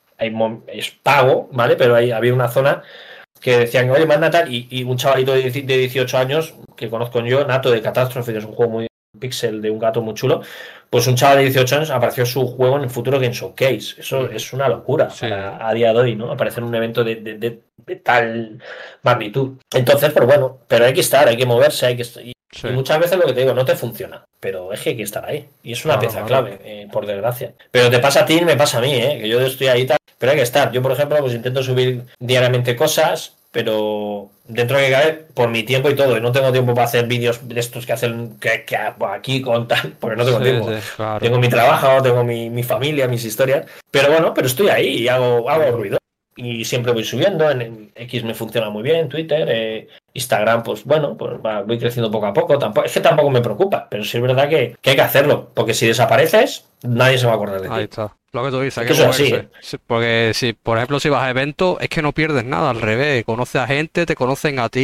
pago, ¿vale? Pero había una zona que decían, oye, manda tal, y un chavalito de 18 años, que conozco yo, Nato de Catástrofe, que es un juego muy pixel de un gato muy chulo, pues un chaval de 18 años apareció su juego en el Futuro Game Showcase. Eso es una locura a día de hoy, ¿no? Aparecer en un evento de tal magnitud. Entonces, pues bueno, pero hay que estar, hay que moverse, y muchas veces lo que te digo, no te funciona, pero es que hay que estar ahí. Y es una pieza clave, por desgracia. Pero te pasa a ti y me pasa a mí, que yo estoy ahí tal, pero hay que estar. Yo, por ejemplo, pues intento subir diariamente cosas, pero dentro de que cabe, por mi tiempo y todo, y no tengo tiempo para hacer vídeos de estos que hacen que aquí con tal, porque no tengo tiempo. Claro. Tengo mi trabajo, tengo mi familia, mis historias, pero bueno, pero estoy ahí y hago ruido. Y siempre voy subiendo, en X me funciona muy bien, Twitter, Instagram, pues bueno, pues voy creciendo poco a poco. Es que tampoco me preocupa, pero sí es verdad que hay que hacerlo, porque si desapareces, nadie se va a acordar de ti. Ahí está. Lo que tú dices, hay que moverse. Porque si, por ejemplo, si vas a eventos, es que no pierdes nada, al revés, conoces a gente, te conocen a ti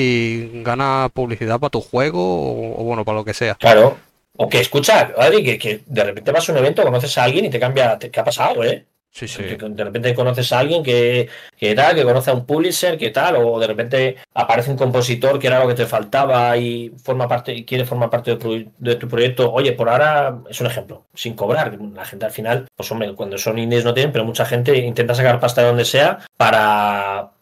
y ganas publicidad para tu juego o bueno, para lo que sea. Claro. O que escucha, Adri, que de repente vas a un evento, conoces a alguien y te cambia, ¿qué ha pasado, Sí. Que de repente conoces a alguien que conoce a un publisher, que tal, o de repente aparece un compositor que era lo que te faltaba y quiere formar parte de tu proyecto. Oye, por ahora es un ejemplo, sin cobrar. La gente al final, pues hombre, cuando son indies no tienen, pero mucha gente intenta sacar pasta de donde sea para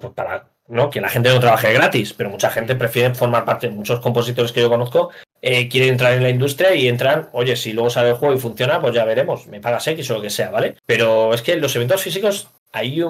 no que la gente no trabaje gratis, pero mucha gente prefiere formar parte. Muchos compositores que yo conozco quieren entrar en la industria y entran, oye, si luego sale el juego y funciona, pues ya veremos, me pagas X o lo que sea, ¿vale? Pero es que en los eventos físicos hay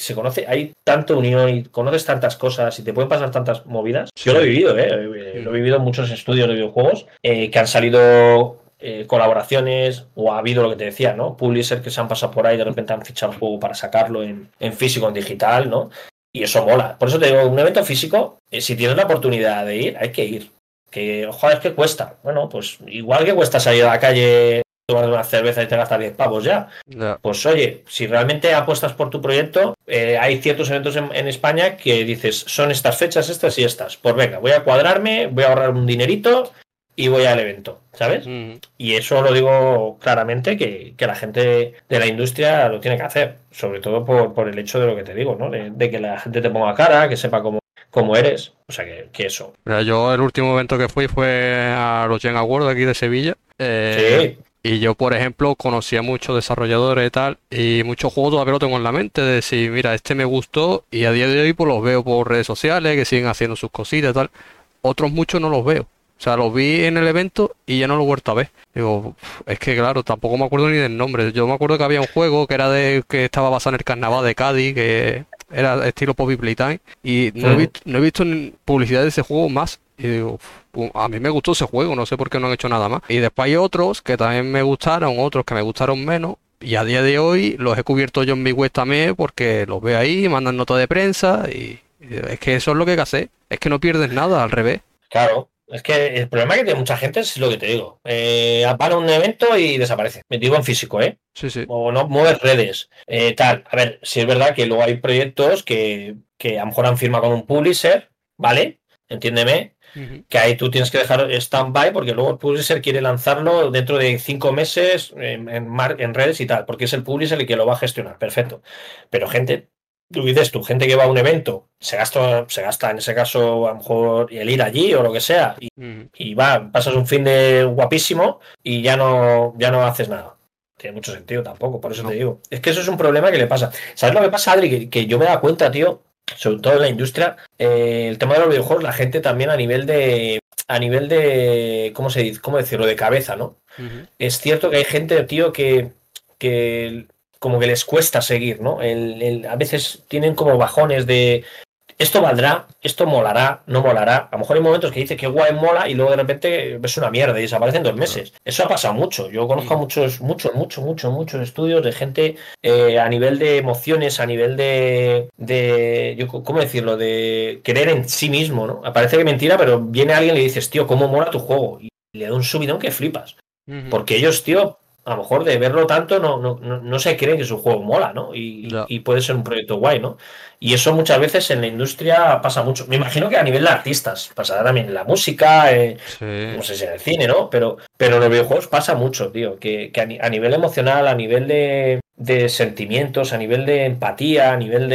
tanta unión y conoces tantas cosas y te pueden pasar tantas movidas. Yo lo he vivido, lo he vivido en muchos estudios de videojuegos que han salido colaboraciones, o ha habido lo que te decía, ¿no? Publishers que se han pasado por ahí, de repente han fichado el juego para sacarlo en físico, en digital, ¿no? Y eso mola. Por eso te digo, un evento físico, si tienes la oportunidad de ir, hay que ir. Que, joder, es que cuesta. Bueno, pues igual que cuesta salir a la calle, tomar una cerveza y te gastas 10 pavos ya. Ya. Pues oye, si realmente apuestas por tu proyecto, hay ciertos eventos en España que dices, son estas fechas, estas y estas. Pues venga, voy a cuadrarme, voy a ahorrar un dinerito y voy al evento, ¿sabes? Y eso lo digo claramente que la gente de la industria lo tiene que hacer, sobre todo por el hecho de lo que te digo, ¿no? De que la gente te ponga cara, que sepa cómo eres, o sea, que eso. Mira, yo el último evento que fui fue a los Game Awards de aquí de Sevilla. Sí. Y yo, por ejemplo, conocía muchos desarrolladores y tal, y muchos juegos todavía lo tengo en la mente, de decir, mira, este me gustó, y a día de hoy pues los veo por redes sociales, que siguen haciendo sus cositas y tal. Otros muchos no los veo. O sea, los vi en el evento y ya no los he vuelto a ver. Digo, es que claro, tampoco me acuerdo ni del nombre. Yo me acuerdo que había un juego que era que estaba basado en el carnaval de Cádiz, que era estilo Poppy Playtime, y no he visto publicidad de ese juego más. Y digo, a mí me gustó ese juego, no sé por qué no han hecho nada más. Y después hay otros que también me gustaron, otros que me gustaron menos. Y a día de hoy los he cubierto yo en mi web también porque los veo ahí, mandan nota de prensa y es que eso es lo que hay que hacer. Es que no pierdes nada, al revés. Claro. Es que el problema que tiene mucha gente es lo que te digo. Van a un evento y desaparece. Me digo en físico, ¿eh? Sí. O no mueves redes. Tal. A ver, si es verdad que luego hay proyectos que a lo mejor han firmado con un publisher, ¿vale? Entiéndeme. Que ahí tú tienes que dejar stand-by porque luego el publisher quiere lanzarlo dentro de 5 meses en redes y tal, porque es el publisher el que lo va a gestionar. Perfecto. Pero gente... Tú dices, gente que va a un evento, se gasta en ese caso a lo mejor el ir allí o lo que sea, y pasas un fin de guapísimo y ya no haces nada. Tiene mucho sentido tampoco, por eso te digo. Es que eso es un problema que le pasa. ¿Sabes lo que pasa, Adri? Que yo me he dado cuenta, tío, sobre todo en la industria, el tema de los videojuegos, la gente también a nivel de ¿cómo se dice? ¿Cómo decirlo? De cabeza, ¿no? Es cierto que hay gente, tío, que como que les cuesta seguir, ¿no? A veces tienen como bajones de esto valdrá, esto molará, no molará. A lo mejor hay momentos que dice que guay mola y luego de repente ves una mierda y desaparecen 2 meses. Eso ha pasado mucho. Yo conozco a muchos estudios de gente a nivel de emociones, a nivel ¿cómo decirlo? De querer en sí mismo, ¿no? Parece que mentira, pero viene alguien y le dices, tío, ¿cómo mola tu juego? Y le da un subidón que flipas. Porque ellos, tío, a lo mejor de verlo tanto no se creen que su juego mola, ¿no? Y puede ser un proyecto guay, ¿no? Y eso muchas veces en la industria pasa mucho. Me imagino que a nivel de artistas, pasará también en la música, no sé si en el cine, ¿no? Pero en los videojuegos pasa mucho, tío, que a nivel emocional, a nivel de sentimientos, a nivel de empatía, a nivel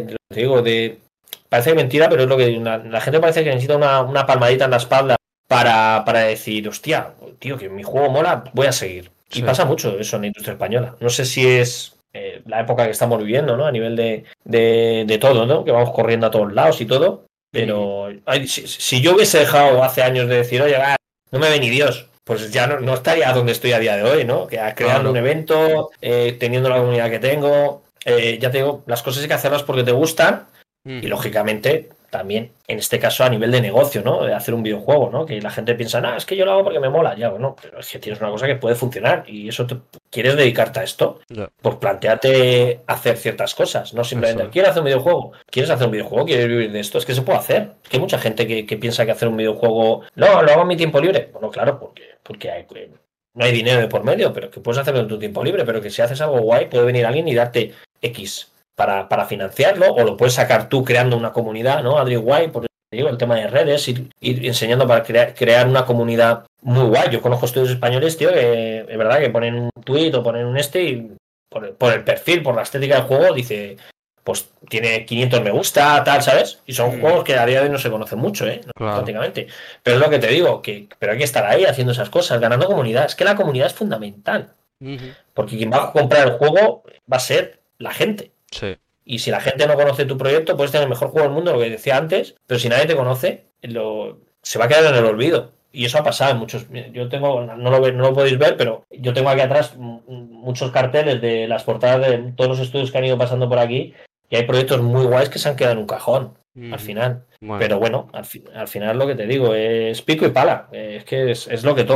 parece mentira, pero es lo que la gente parece que necesita una palmadita en la espalda para decir, hostia, tío, que mi juego mola, voy a seguir. Y pasa mucho eso en la industria española. No sé si es la época que estamos viviendo, ¿no? A nivel de todo, ¿no? Que vamos corriendo a todos lados y todo. Pero si yo hubiese dejado hace años de decir, oye, no me ve ni Dios, pues ya no estaría donde estoy a día de hoy, ¿no? Que creando un evento, teniendo la comunidad que tengo. Ya te digo, las cosas hay que hacerlas porque te gustan. Y lógicamente también, en este caso, a nivel de negocio, ¿no? De hacer un videojuego, ¿no? Que la gente piensa, es que yo lo hago porque me mola. Ya, bueno, pero es que tienes una cosa que puede funcionar y eso quieres dedicarte a esto. Pues planteate hacer ciertas cosas, no simplemente, ¿quieres hacer un videojuego? ¿Quieres hacer un videojuego? ¿Quieres vivir de esto? Es que se puede hacer. Es que hay mucha gente que piensa que hacer un videojuego, no, lo hago en mi tiempo libre. Bueno, claro, porque no hay dinero de por medio, pero que puedes hacerlo en tu tiempo libre, pero que si haces algo guay, puede venir alguien y darte X para financiarlo, o lo puedes sacar tú creando una comunidad, ¿no? Adri, guay, porque te digo, el tema de redes, ir enseñando para crear una comunidad muy guay. Yo conozco estudios españoles, tío, que es verdad que ponen un tweet o ponen un y por el perfil, por la estética del juego, dice, pues tiene 500 me gusta, tal, ¿sabes? Y son juegos que a día de hoy no se conocen mucho, prácticamente. Pero es lo que te digo, pero hay que estar ahí haciendo esas cosas, ganando comunidad. Es que la comunidad es fundamental. Porque quien va a comprar el juego va a ser la gente. Sí. Y si la gente no conoce tu proyecto, puedes tener el mejor juego del mundo, lo que decía antes, pero si nadie te conoce, se va a quedar en el olvido. Y eso ha pasado en muchos. Yo tengo, no lo podéis ver, pero yo tengo aquí atrás muchos carteles de las portadas de todos los estudios que han ido pasando por aquí, y hay proyectos muy guays que se han quedado en un cajón al final. Bueno. Pero bueno, al final lo que te digo es pico y pala. Es que es lo que toca.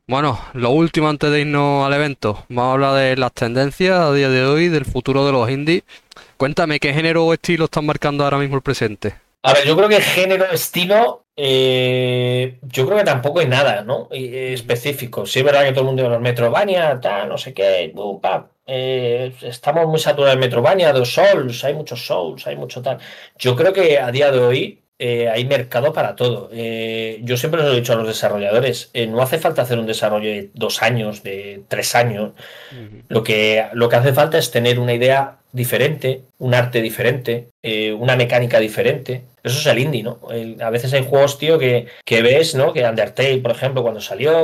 Bueno, lo último antes de irnos al evento. Vamos a hablar de las tendencias a día de hoy, del futuro de los indies. Cuéntame, ¿qué género o estilo están marcando ahora mismo el presente? A ver, yo creo que género, estilo, yo creo que tampoco hay nada, ¿no? Específico. Sí es verdad que todo el mundo dice los Metroidvania, tal, no sé qué, estamos muy saturados en Metroidvania, de Souls, hay muchos Souls, hay mucho tal. Yo creo que a día de hoy hay mercado para todo. Yo siempre les he dicho a los desarrolladores, no hace falta hacer un desarrollo de 2 años, de 3 años. Ujú. Lo que hace falta es tener una idea diferente, un arte diferente, una mecánica diferente. Eso es el indie, ¿no? A veces hay juegos, tío, que ves, ¿no? Que Undertale, por ejemplo, cuando salió,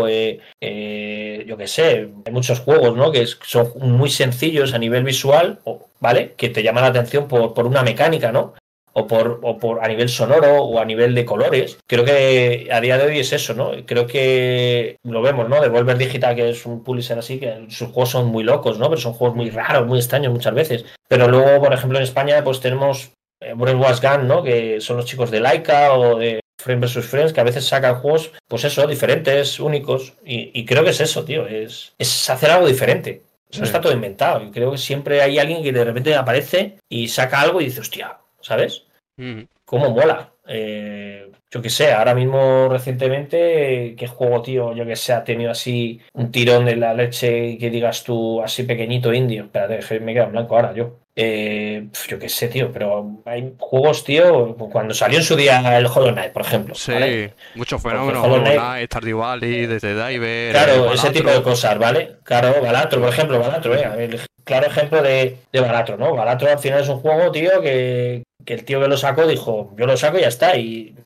yo qué sé, hay muchos juegos, ¿no? Son muy sencillos a nivel visual, ¿vale? Que te llaman la atención por una mecánica, ¿no? O por a nivel sonoro o a nivel de colores. Creo que a día de hoy es eso, ¿no? Creo que lo vemos, ¿no? Devolver Digital, que es un publisher así, que sus juegos son muy locos, ¿no? Pero son juegos muy raros, muy extraños muchas veces. Pero luego, por ejemplo, en España, pues tenemos Brain Was Gun, ¿no? Que son los chicos de Laika o de Friends vs. Friends, que a veces sacan juegos, pues eso, diferentes, únicos. Y creo que es eso, tío. Es hacer algo diferente. Sí. No está todo inventado. Y creo que siempre hay alguien que de repente aparece y saca algo y dice, hostia, ¿sabes? Ujú. ¿Cómo mola? Yo qué sé, ahora mismo recientemente, ¿qué juego, tío? Yo que sé, ha tenido así un tirón de la leche y que digas tú así pequeñito indio. Espérate, que me queda en blanco ahora yo. Yo qué sé, tío, pero hay juegos, tío, cuando salió en su día el Hollow Knight, por ejemplo, Sí, ¿vale? muchos Porque el fenómenos, Hollow Hollow Knight, Knight, Stardew Valley, desde Diver, claro, ese tipo de Balatro. cosas, ¿vale? Claro, Balatro, por ejemplo, Balatro, Ujú. el claro ejemplo de Balatro, ¿no? Balatro al final es un juego, tío, que el tío que lo sacó dijo, yo lo saco y ya está,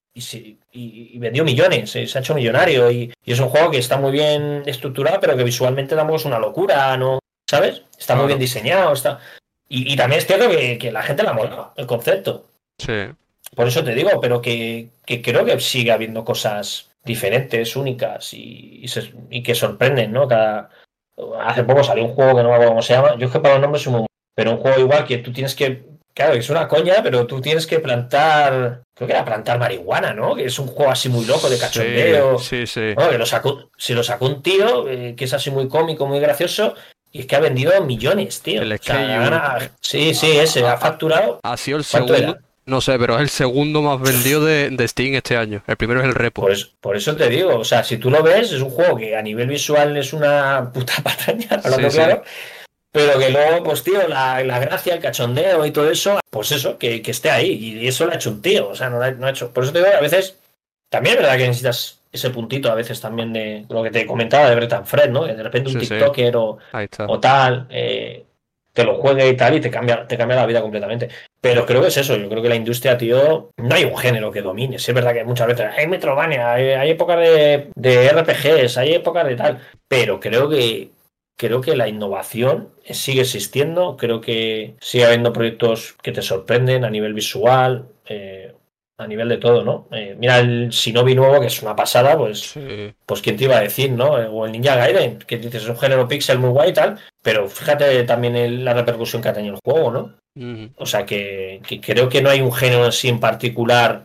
y vendió millones, se ha hecho millonario, y es un juego que está muy bien estructurado, pero que visualmente tampoco es una locura, ¿no? ¿Sabes? Está muy bien Claro, diseñado, está... Y también es cierto que la gente la mola, el concepto. sí. Por eso te digo, pero que creo que sigue habiendo cosas diferentes, únicas y que sorprenden, ¿no? Hace poco salió un juego que no me acuerdo cómo se llama. Yo es que para los nombres soy muy... Pero un juego igual que tú tienes que... Claro, es una coña, pero tú tienes que plantar... Creo que era plantar marihuana, ¿no? Que es un juego así muy loco de Sí, cachondeo. sí, sí. Bueno, que se lo sacó un tío que es así muy cómico, muy gracioso. Y es que ha vendido millones, tío. El O sea, Schedule sí, sí, ha, ese. Ha ha- facturado... ha sido el ¿Cuánto segundo, era? no sé, pero es el segundo más vendido de Steam este año. El primero es el Repo. Por eso te digo, o sea, si tú lo ves, es un juego que a nivel visual es una puta patraña, Sí, hablando sí. claro, pero que luego, pues tío, la gracia, el cachondeo y todo eso, pues eso, que esté ahí, y eso lo ha hecho un tío, o sea, no ha hecho. Por eso te digo, a veces, también es verdad que necesitas ese puntito a veces también de lo que te comentaba de Bretan Fred, ¿no? Que de repente un Sí, sí. TikToker Ahí está. o tal, te lo juegue y tal, y te cambia la vida completamente. Pero creo que es eso, yo creo que la industria, tío, no hay un género que domine. Sí es verdad que muchas veces hay Metroidvania, hay épocas de RPGs, hay épocas de tal, pero creo que la innovación sigue existiendo, creo que sigue habiendo proyectos que te sorprenden a nivel visual, a nivel de todo, ¿no? Mira el Shinobi nuevo, que es una pasada, Sí. pues quién te iba a decir, ¿no? O el Ninja Gaiden, que dices es un género pixel muy guay y tal, pero fíjate también en la repercusión que ha tenido el juego, ¿no? Ujú. O sea que creo que no hay un género en sí en particular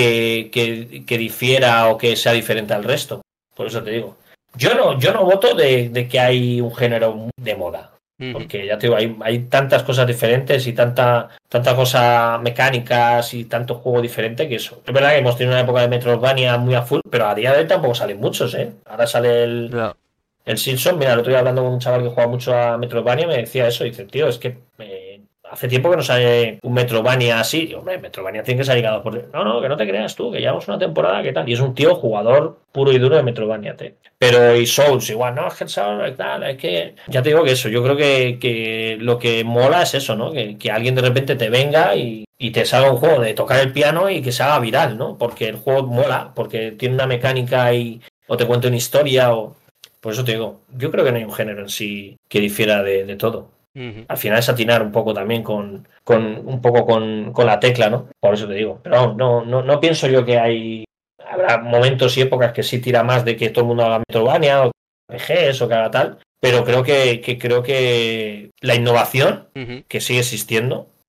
que difiera o que sea diferente al resto. Por eso te digo. Yo no voto de que hay un género de moda. Ujú. Porque ya te digo, hay tantas cosas diferentes y tanta cosa mecánicas y tanto juego diferente que eso. Es verdad que hemos tenido una época de Metroidvania muy a full, pero a día de hoy tampoco salen muchos, ¿eh? Ahora sale Ya. el Simpson. Mira, el otro día hablando con un chaval que juega mucho a Metroidvania, me decía eso. Dice, tío, es que hace tiempo que no sale un Metroidvania así. Y, hombre, Metroidvania tiene que salir cada por... No, no, que no te creas tú, que llevamos una temporada, ¿qué tal? Y es un tío jugador puro y duro de Metroidvania, te. Pero y Souls, igual, no, es que el Souls, tal, es que... Ya te digo que eso, yo creo que lo que mola es eso, ¿no? Que alguien de repente te venga y te salga un juego de tocar el piano y que se haga viral, ¿no? Porque el juego mola, porque tiene una mecánica o te cuenta una historia o... Por eso te digo, yo creo que no hay un género en sí que difiera de todo. Ujú. Al final es atinar un poco también un poco con la tecla, ¿no? Por eso te digo. Pero vamos, no pienso yo que habrá momentos y épocas que sí tira más de que todo el mundo haga Metroidvania o RPGs o que haga tal. Pero creo que la innovación Ujú. que sigue existiendo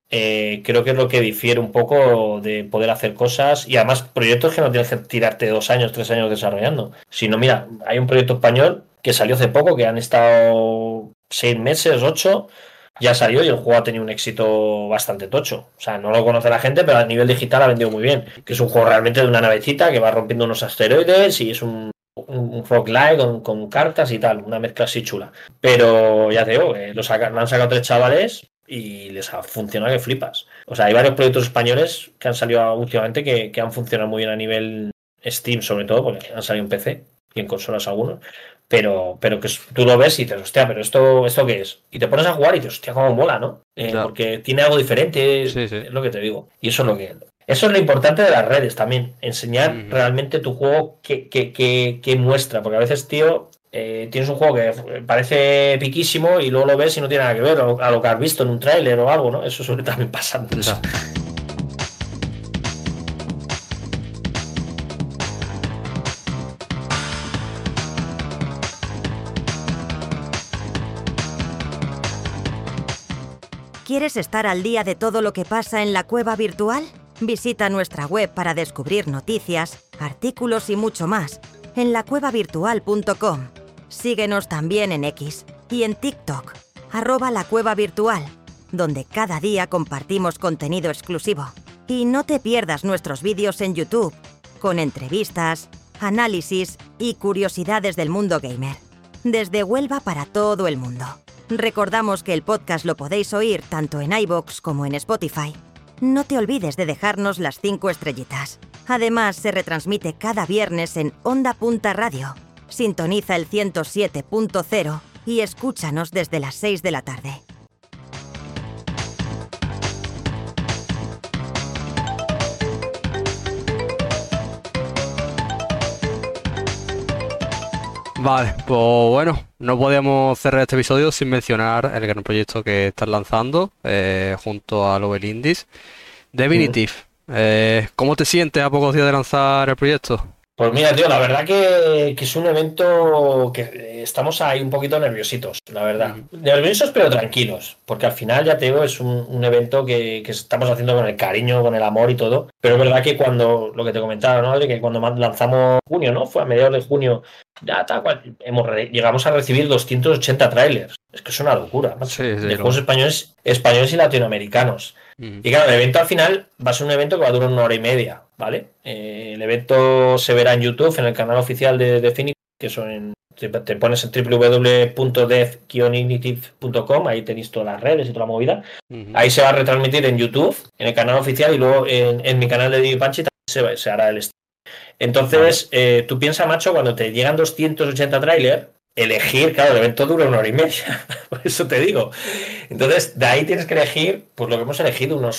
creo que es lo que difiere un poco de poder hacer cosas y además proyectos que no tienes que tirarte 2 años, 3 años desarrollando. Sino, mira, hay un proyecto español que salió hace poco, que han estado 6 meses, 8, ya salió y el juego ha tenido un éxito bastante tocho. O sea, no lo conoce la gente, pero a nivel digital ha vendido muy bien. Que es un juego realmente de una navecita que va rompiendo unos asteroides y es un roguelike con cartas y tal, una mezcla así chula. Pero ya te digo, lo han sacado 3 chavales y les ha funcionado que flipas. O sea, hay varios proyectos españoles que han salido últimamente que han funcionado muy bien a nivel Steam, sobre todo, porque han salido en PC y en consolas algunos. Pero que tú lo ves y dices, hostia, pero ¿esto qué es? Y te pones a jugar y dices, hostia, cómo mola, ¿no? Porque tiene algo diferente, es lo que te digo. Y eso es lo importante de las redes también, enseñar realmente tu juego que muestra, porque a veces, tío, tienes un juego que parece piquísimo y luego lo ves y no tiene nada que ver a lo que has visto en un tráiler o algo, ¿no? Eso suele también pasar mucho. ¿Quieres estar al día de todo lo que pasa en la cueva virtual? Visita nuestra web para descubrir noticias, artículos y mucho más en lacuevavirtual.com. Síguenos también en X y en TikTok, @lacuevavirtual, donde cada día compartimos contenido exclusivo. Y no te pierdas nuestros vídeos en YouTube, con entrevistas, análisis y curiosidades del mundo gamer. Desde Huelva para todo el mundo. Recordamos que el podcast lo podéis oír tanto en iVoox como en Spotify. No te olvides de dejarnos las 5 estrellitas. Además, se retransmite cada viernes en Onda Punta Radio. Sintoniza el 107.0 y escúchanos desde las 6 de la tarde. Vale, pues bueno, no podíamos cerrar este episodio sin mencionar el gran proyecto que estás lanzando junto a Lowell Indies, Definitive. ¿Cómo te sientes a pocos días de lanzar el proyecto? Pues mira, tío, la verdad que es un evento que estamos ahí un poquito nerviositos, la verdad. Nerviosos pero tranquilos, porque al final, ya te digo, es un evento que estamos haciendo con el cariño, con el amor y todo. Pero es verdad que cuando, lo que te comentaba, ¿no? De que cuando lanzamos junio, ¿no? Fue a mediados de junio, ya tal cual, llegamos a recibir 280 trailers. Es que es una locura, macho. De juegos españoles y latinoamericanos. Y claro, el evento al final va a ser un evento que va a durar 1 hora y media, ¿vale? El evento se verá en YouTube, en el canal oficial de Definitive, que son te pones en www.dev-ignitive.com, ahí tenéis todas las redes y toda la movida. Ahí se va a retransmitir en YouTube, en el canal oficial, y luego en mi canal de Divi Panchi también se hará el stream. Entonces, tú piensas, macho, cuando te llegan 280 trailers, elegir, claro, el evento dura 1 hora y media, por eso te digo. Entonces, de ahí tienes que elegir, pues lo que hemos elegido, unos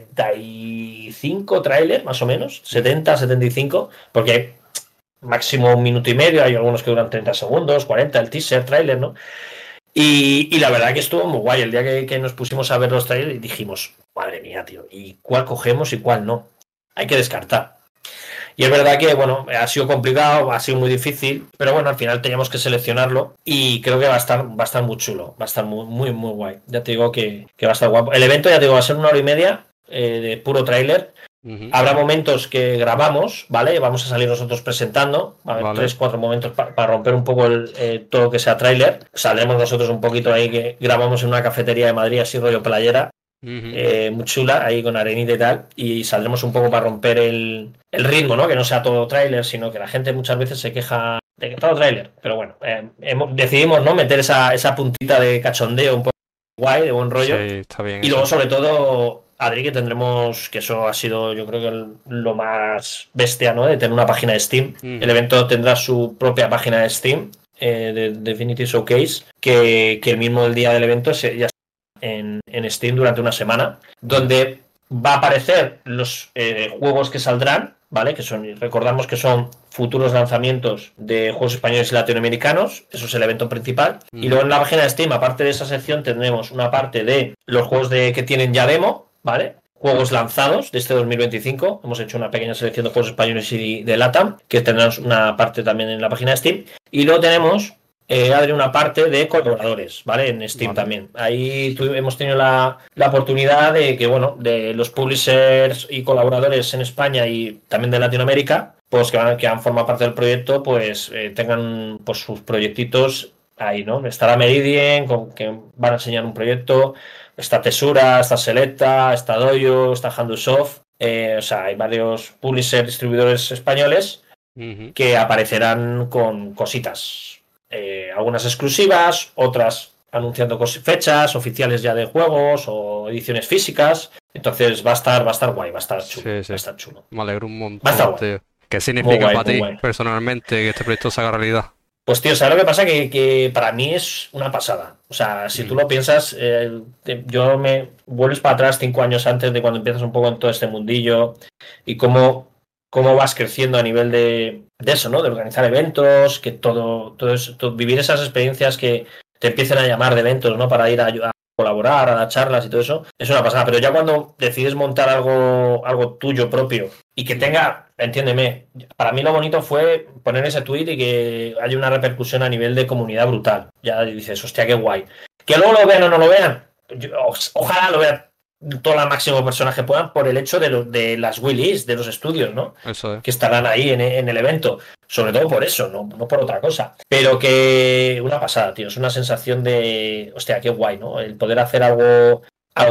75 trailers, más o menos, 70, 75, porque hay máximo 1 minuto y medio, hay algunos que duran 30 segundos, 40, el teaser, trailer, ¿no? Y la verdad que estuvo muy guay. El día que nos pusimos a ver los trailers dijimos, madre mía, tío, ¿y cuál cogemos y cuál no? Hay que descartar. Y es verdad que, bueno, ha sido complicado, ha sido muy difícil, pero bueno, al final teníamos que seleccionarlo y creo que va a estar muy chulo, va a estar muy guay. Ya te digo que va a estar guapo. El evento, ya te digo, va a ser 1 hora y media de puro tráiler. Habrá momentos que grabamos, ¿vale? Vamos a salir nosotros presentando, va a haber 3-4 momentos para romper un poco todo lo que sea tráiler. Saldremos nosotros un poquito ahí, que grabamos en una cafetería de Madrid, así rollo playera. Muy chula, ahí con arenita y tal, y saldremos un poco para romper el ritmo, ¿no? Que no sea todo tráiler, sino que la gente muchas veces se queja de que todo tráiler, pero bueno, decidimos, ¿no? Meter esa puntita de cachondeo un poco guay, de buen rollo. Sí, está bien. Y luego, sobre todo, Adri, que tendremos, que eso ha sido, yo creo que lo más bestia, ¿no? De tener una página de Steam. El evento tendrá su propia página de Steam, de Definitive Showcase, que el mismo el día del evento ya en Steam durante una semana, donde va a aparecer los juegos que saldrán, ¿vale? Que recordamos que son futuros lanzamientos de juegos españoles y latinoamericanos, eso es el evento principal. Y luego en la página de Steam, aparte de esa sección, tendremos una parte de los juegos que tienen ya demo, ¿vale? Juegos lanzados de este 2025. Hemos hecho una pequeña selección de juegos españoles y de LATAM, que tendremos una parte también en la página de Steam. Y luego tenemos Adri, una parte de colaboradores, ¿vale? En Steam también. Ahí hemos tenido la oportunidad de que, bueno, de los publishers y colaboradores en España y también de Latinoamérica, pues que han formado parte del proyecto, pues tengan pues sus proyectitos ahí, ¿no? Estará Meridian, que van a enseñar un proyecto, está Tesura, está Selecta, está Dojo, está Handusoft, o sea, hay varios publishers, distribuidores españoles que aparecerán con cositas, algunas exclusivas, otras anunciando fechas oficiales ya de juegos o ediciones físicas. Entonces va a estar guay, va a estar chulo, Sí. va a estar chulo. Me alegro un Va a montón, estar guay. tío. ¿Qué significa Muy guay, para muy ti, guay. personalmente, que este proyecto se haga realidad? Pues tío, ¿sabes lo que pasa? Que para mí es una pasada. O sea, si tú lo piensas, yo me vuelves para atrás 5 años antes de cuando empiezas un poco en todo este mundillo y cómo vas creciendo a nivel de eso, ¿no? De organizar eventos, que todo eso, vivir esas experiencias que te empiecen a llamar de eventos, ¿no? Para ir a colaborar, a dar charlas y todo eso, es una pasada. Pero ya cuando decides montar algo tuyo propio y que tenga, entiéndeme, para mí lo bonito fue poner ese tweet y que haya una repercusión a nivel de comunidad brutal. Ya dices, hostia, qué guay. Que luego lo vean o no lo vean, ojalá lo vean todo el máximo personas que puedan por el hecho de las Willies, de los estudios, ¿no? Eso es. Que estarán ahí en el evento. Sobre todo por eso, no por otra cosa. Pero que una pasada, tío. Es una sensación de, hostia, qué guay, ¿no? El poder hacer algo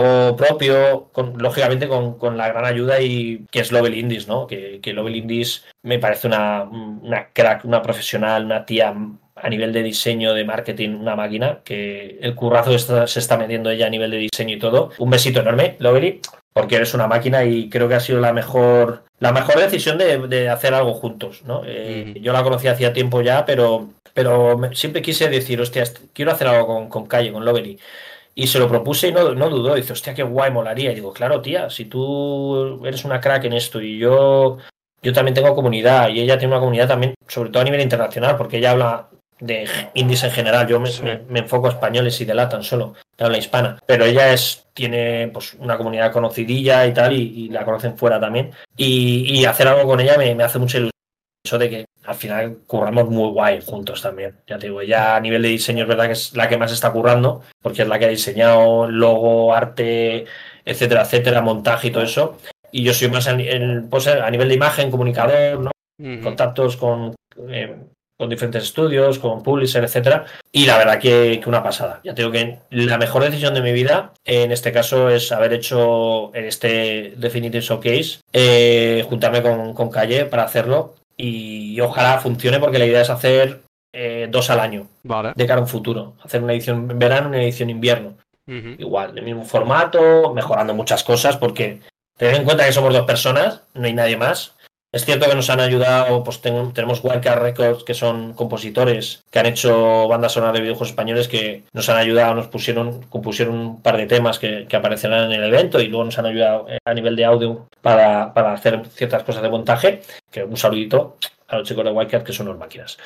propio, lógicamente con la gran ayuda y que es Lovely Indies, ¿no? Que Lovely Indies me parece una crack, una profesional, una tía a nivel de diseño, de marketing, una máquina, que el currazo se está metiendo ella a nivel de diseño y todo. Un besito enorme, Lovely, porque eres una máquina y creo que ha sido la mejor decisión de hacer algo juntos, ¿no? Yo la conocí hacía tiempo ya, pero siempre quise decir, hostia, quiero hacer algo con Calle, con Lovely. Y se lo propuse y no dudó. Dice, hostia, qué guay, molaría. Y digo, claro, tía, si tú eres una crack en esto y yo también tengo comunidad y ella tiene una comunidad también, sobre todo a nivel internacional, porque ella habla de indies en general. Yo me enfoco a españoles y de LATAM solo, de habla hispana. Pero ella tiene pues una comunidad conocidilla y tal, y la conocen fuera también. Y hacer algo con ella me hace mucha ilusión. Eso de que al final curramos muy guay juntos también. Ya te digo, ella a nivel de diseño es verdad que es la que más está currando, porque es la que ha diseñado logo, arte, etcétera, etcétera, montaje y todo eso. Y yo soy más pues a nivel de imagen, comunicador, ¿no? Contactos con diferentes estudios, con publisher, etcétera. Y la verdad que una pasada. Ya te digo que la mejor decisión de mi vida, en este caso, es haber hecho este Definitive Showcase, juntarme con Calle para hacerlo. Y ojalá funcione, porque la idea es hacer 2 al año, vale, de cara a un futuro. Hacer una edición en verano y una edición en invierno. Igual, el mismo formato, mejorando muchas cosas, porque tened en cuenta que somos 2 personas, no hay nadie más. Es cierto que nos han ayudado, pues tenemos Wildcard Records, que son compositores que han hecho bandas sonoras de videojuegos españoles, que nos han ayudado, compusieron un par de temas que aparecerán en el evento, y luego nos han ayudado a nivel de audio para hacer ciertas cosas de montaje. Que un saludito a los chicos de Wildcard, que son unas máquinas.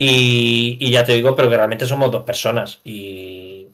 Y ya te digo, pero que realmente somos 2 personas y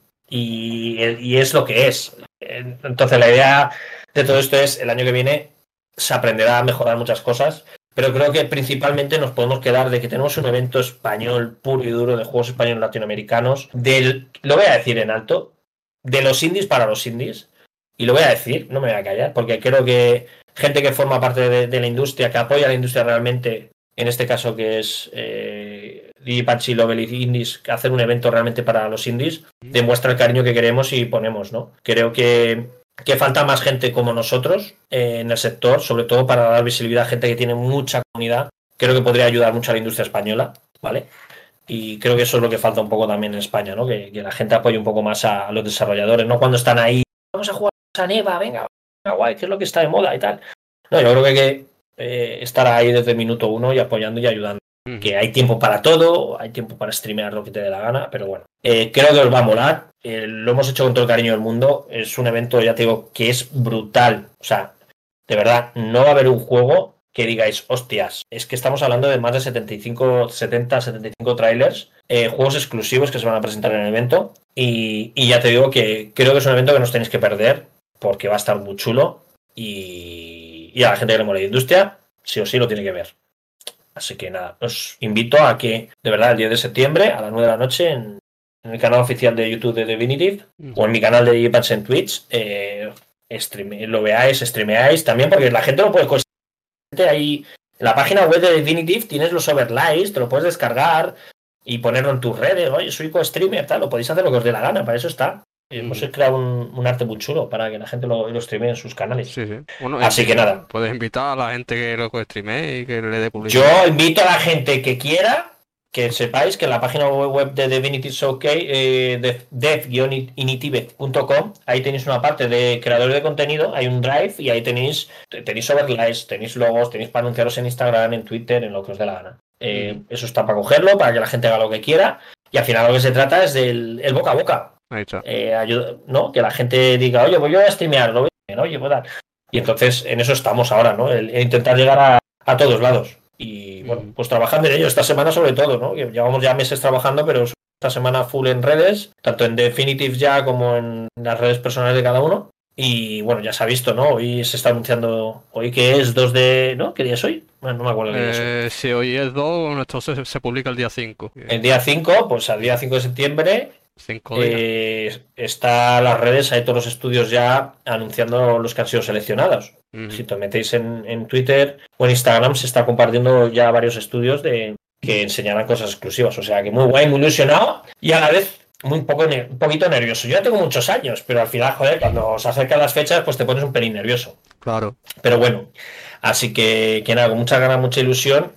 es lo que es. Entonces la idea de todo esto es, el año que viene se aprenderá a mejorar muchas cosas, pero creo que principalmente nos podemos quedar de que tenemos un evento español puro y duro de juegos españoles latinoamericanos, lo voy a decir en alto, de los indies para los indies, y lo voy a decir, no me voy a callar, porque creo que gente que forma parte de la industria, que apoya a la industria realmente, en este caso que es Digipachi, Lovely Indies, hacer un evento realmente para los indies, demuestra el cariño que queremos y ponemos, ¿no? Creo que falta más gente como nosotros en el sector, sobre todo para dar visibilidad a gente que tiene mucha comunidad. Creo que podría ayudar mucho a la industria española, ¿vale? Y creo que eso es lo que falta un poco también en España, ¿no? Que la gente apoye un poco más a los desarrolladores, ¿no? Cuando están ahí, vamos a jugar a Neva, venga, guay, que es lo que está de moda y tal. No, yo creo que hay que estar ahí desde el minuto 1 y apoyando y ayudando. Que hay tiempo para todo, hay tiempo para streamear lo que te dé la gana, pero bueno, creo que os va a molar. Lo hemos hecho con todo el cariño del mundo. Es un evento, ya te digo, que es brutal. O sea, de verdad, no va a haber un juego que digáis, hostias, es que estamos hablando de más de 75 trailers, juegos exclusivos que se van a presentar en el evento, y ya te digo que creo que es un evento que no os tenéis que perder, porque va a estar muy chulo, y a la gente que le mola la industria, sí o sí lo tiene que ver. Así que nada, os invito a que, de verdad, el 10 de septiembre a las 9 de la noche en el canal oficial de YouTube de Definitive o en mi canal de Jeepans en Twitch, lo veáis, streameáis también, porque la gente lo puede ahí. En la página web de Definitive tienes los overlays, te lo puedes descargar y ponerlo en tus redes. Oye, soy co-streamer, tal, lo podéis hacer lo que os dé la gana, para eso está. Hemos creado un arte muy chulo para que la gente lo streamee en sus canales. Sí, sí. Bueno, así que nada. Puedes invitar a la gente que lo streamee y que le dé publicidad. Yo invito a la gente que quiera que sepáis que en la página web de Definitive Showcase, dev-initive.com, ahí tenéis una parte de creadores de contenido, hay un drive y ahí tenéis overlays, tenéis logos, tenéis para anunciaros en Instagram, en Twitter, en lo que os dé la gana. Eso está para cogerlo, para que la gente haga lo que quiera, y al final lo que se trata es del el boca a boca. Ahí está. ¿No? Que la gente diga, oye, pues yo voy a streamear, lo voy a hacer, oye, pues dar. Y entonces en eso estamos ahora, ¿no? El intentar llegar a todos lados. Y bueno, pues trabajando en ello esta semana sobre todo, ¿no? Que llevamos ya meses trabajando, pero esta semana full en redes, tanto en Definitive ya como en las redes personales de cada uno. Y bueno, ya se ha visto, ¿no? Hoy se está anunciando, hoy que es 2 de... ¿no? ¿Qué día es hoy? Bueno, no me acuerdo qué día es hoy. Sí, hoy es 2, nuestro se publica el día 5. El día 5, pues al día 5 de septiembre... 5 días. Está las redes, hay todos los estudios ya anunciando los que han sido seleccionados. Si te metéis en Twitter o en Instagram, se está compartiendo ya varios estudios que enseñarán cosas exclusivas. O sea que muy guay, muy ilusionado y a la vez un poquito nervioso. Yo ya tengo muchos años, pero al final, joder, cuando se acercan las fechas, pues te pones un pelín nervioso. Claro. Pero bueno, así que nada, con muchas ganas, mucha ilusión.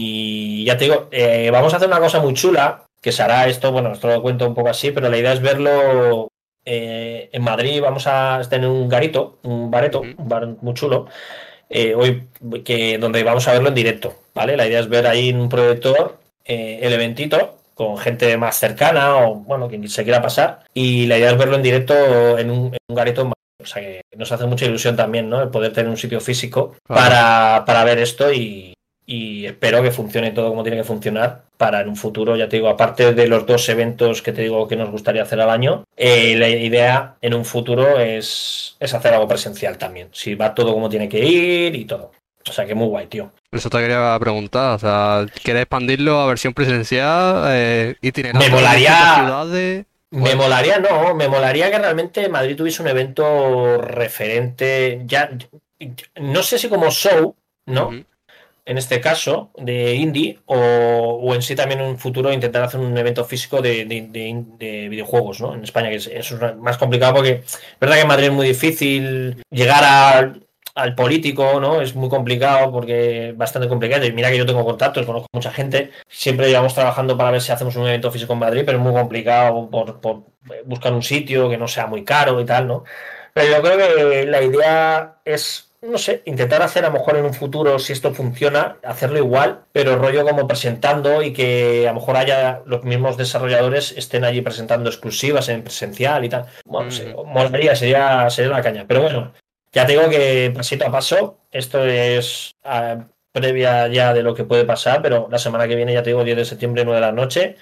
Y ya te digo, vamos a hacer una cosa muy chula. Que se hará esto, bueno, esto lo cuento un poco así, pero la idea es verlo en Madrid. Vamos a tener un bareto, un bar muy chulo, hoy donde vamos a verlo en directo, ¿vale? La idea es ver ahí en un proyector el eventito con gente más cercana o, bueno, quien se quiera pasar, y la idea es verlo en directo en un gareto en Madrid. O sea que nos hace mucha ilusión también, ¿no? El poder tener un sitio físico para ver esto y espero que funcione todo como tiene que funcionar para en un futuro, ya te digo, aparte de los 2 eventos que te digo que nos gustaría hacer al año, la idea en un futuro es hacer algo presencial también, si va todo como tiene que ir y todo. O sea que muy guay, tío. Eso te quería preguntar, o sea, ¿quieres expandirlo a versión presencial? Me molaría... Me molaría que realmente Madrid tuviese un evento referente, ya no sé si como show, ¿no? En este caso, de indie, o en sí también en un futuro intentar hacer un evento físico de videojuegos, ¿no? En España, que eso es más complicado porque es verdad que en Madrid es muy difícil llegar al político, ¿no? Es muy complicado porque es bastante complicado. Y mira que yo tengo contactos, conozco mucha gente. Siempre llevamos trabajando para ver si hacemos un evento físico en Madrid, pero es muy complicado por buscar un sitio que no sea muy caro y tal, ¿no? Pero yo creo que la idea es... no sé, intentar hacer a lo mejor en un futuro, si esto funciona, hacerlo igual, pero rollo como presentando y que a lo mejor haya los mismos desarrolladores estén allí presentando exclusivas en presencial y tal. Bueno, molaría, sería la caña. Pero bueno, ya te digo que pasito a paso, esto es previa ya de lo que puede pasar, pero la semana que viene, ya te digo, 10 de septiembre, 9 de la noche,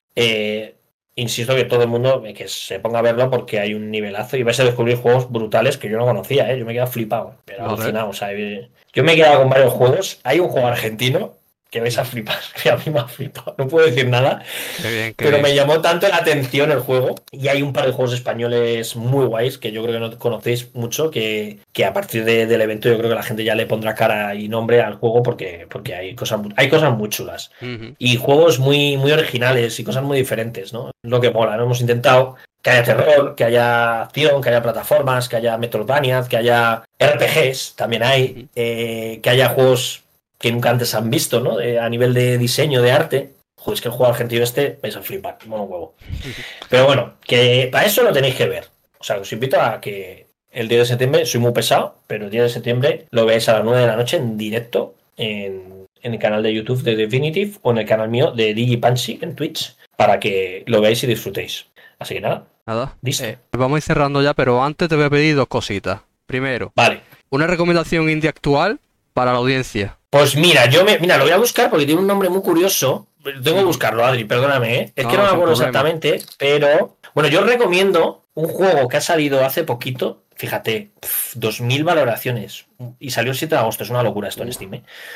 insisto que todo el mundo que se ponga a verlo porque hay un nivelazo y vais a descubrir juegos brutales que yo no conocía, yo me he quedado flipado, pero alucinado, o sea, yo me he quedado con varios juegos. Hay un juego argentino que vais a flipar, que a mí me ha flipado, no puedo decir nada, pero me llamó tanto la atención el juego. Y hay un par de juegos españoles muy guays que yo creo que no conocéis mucho, que a partir del evento yo creo que la gente ya le pondrá cara y nombre al juego porque hay cosas muy chulas y juegos muy, muy originales y cosas muy diferentes, ¿no? Lo que mola, ¿no? Hemos intentado que haya terror, que haya acción, que haya plataformas, que haya Metroidvania, que haya RPGs, también hay, que haya juegos que nunca antes han visto, ¿no? A nivel de diseño, de arte. Joder, es que el juego argentino vais a flipar, mono huevo. Pero bueno, que para eso lo tenéis que ver. O sea, os invito a que el 10 de septiembre, soy muy pesado, pero el 10 de septiembre lo veáis a las 9 de la noche en directo en el canal de YouTube de Definitive o en el canal mío de DigiPansy en Twitch para que lo veáis y disfrutéis. Así que nada. ¿Listo? Vamos a ir cerrando ya, pero antes te voy a pedir 2 cositas. Primero, una recomendación indie actual para la audiencia. Pues mira, lo voy a buscar porque tiene un nombre muy curioso. Tengo que buscarlo, Adri, perdóname, ¿eh? Es que no me acuerdo exactamente, pero... Bueno, yo os recomiendo un juego que ha salido hace poquito, fíjate, 2000 valoraciones, y salió el 7 de agosto, es una locura esto en Steam, ¿eh?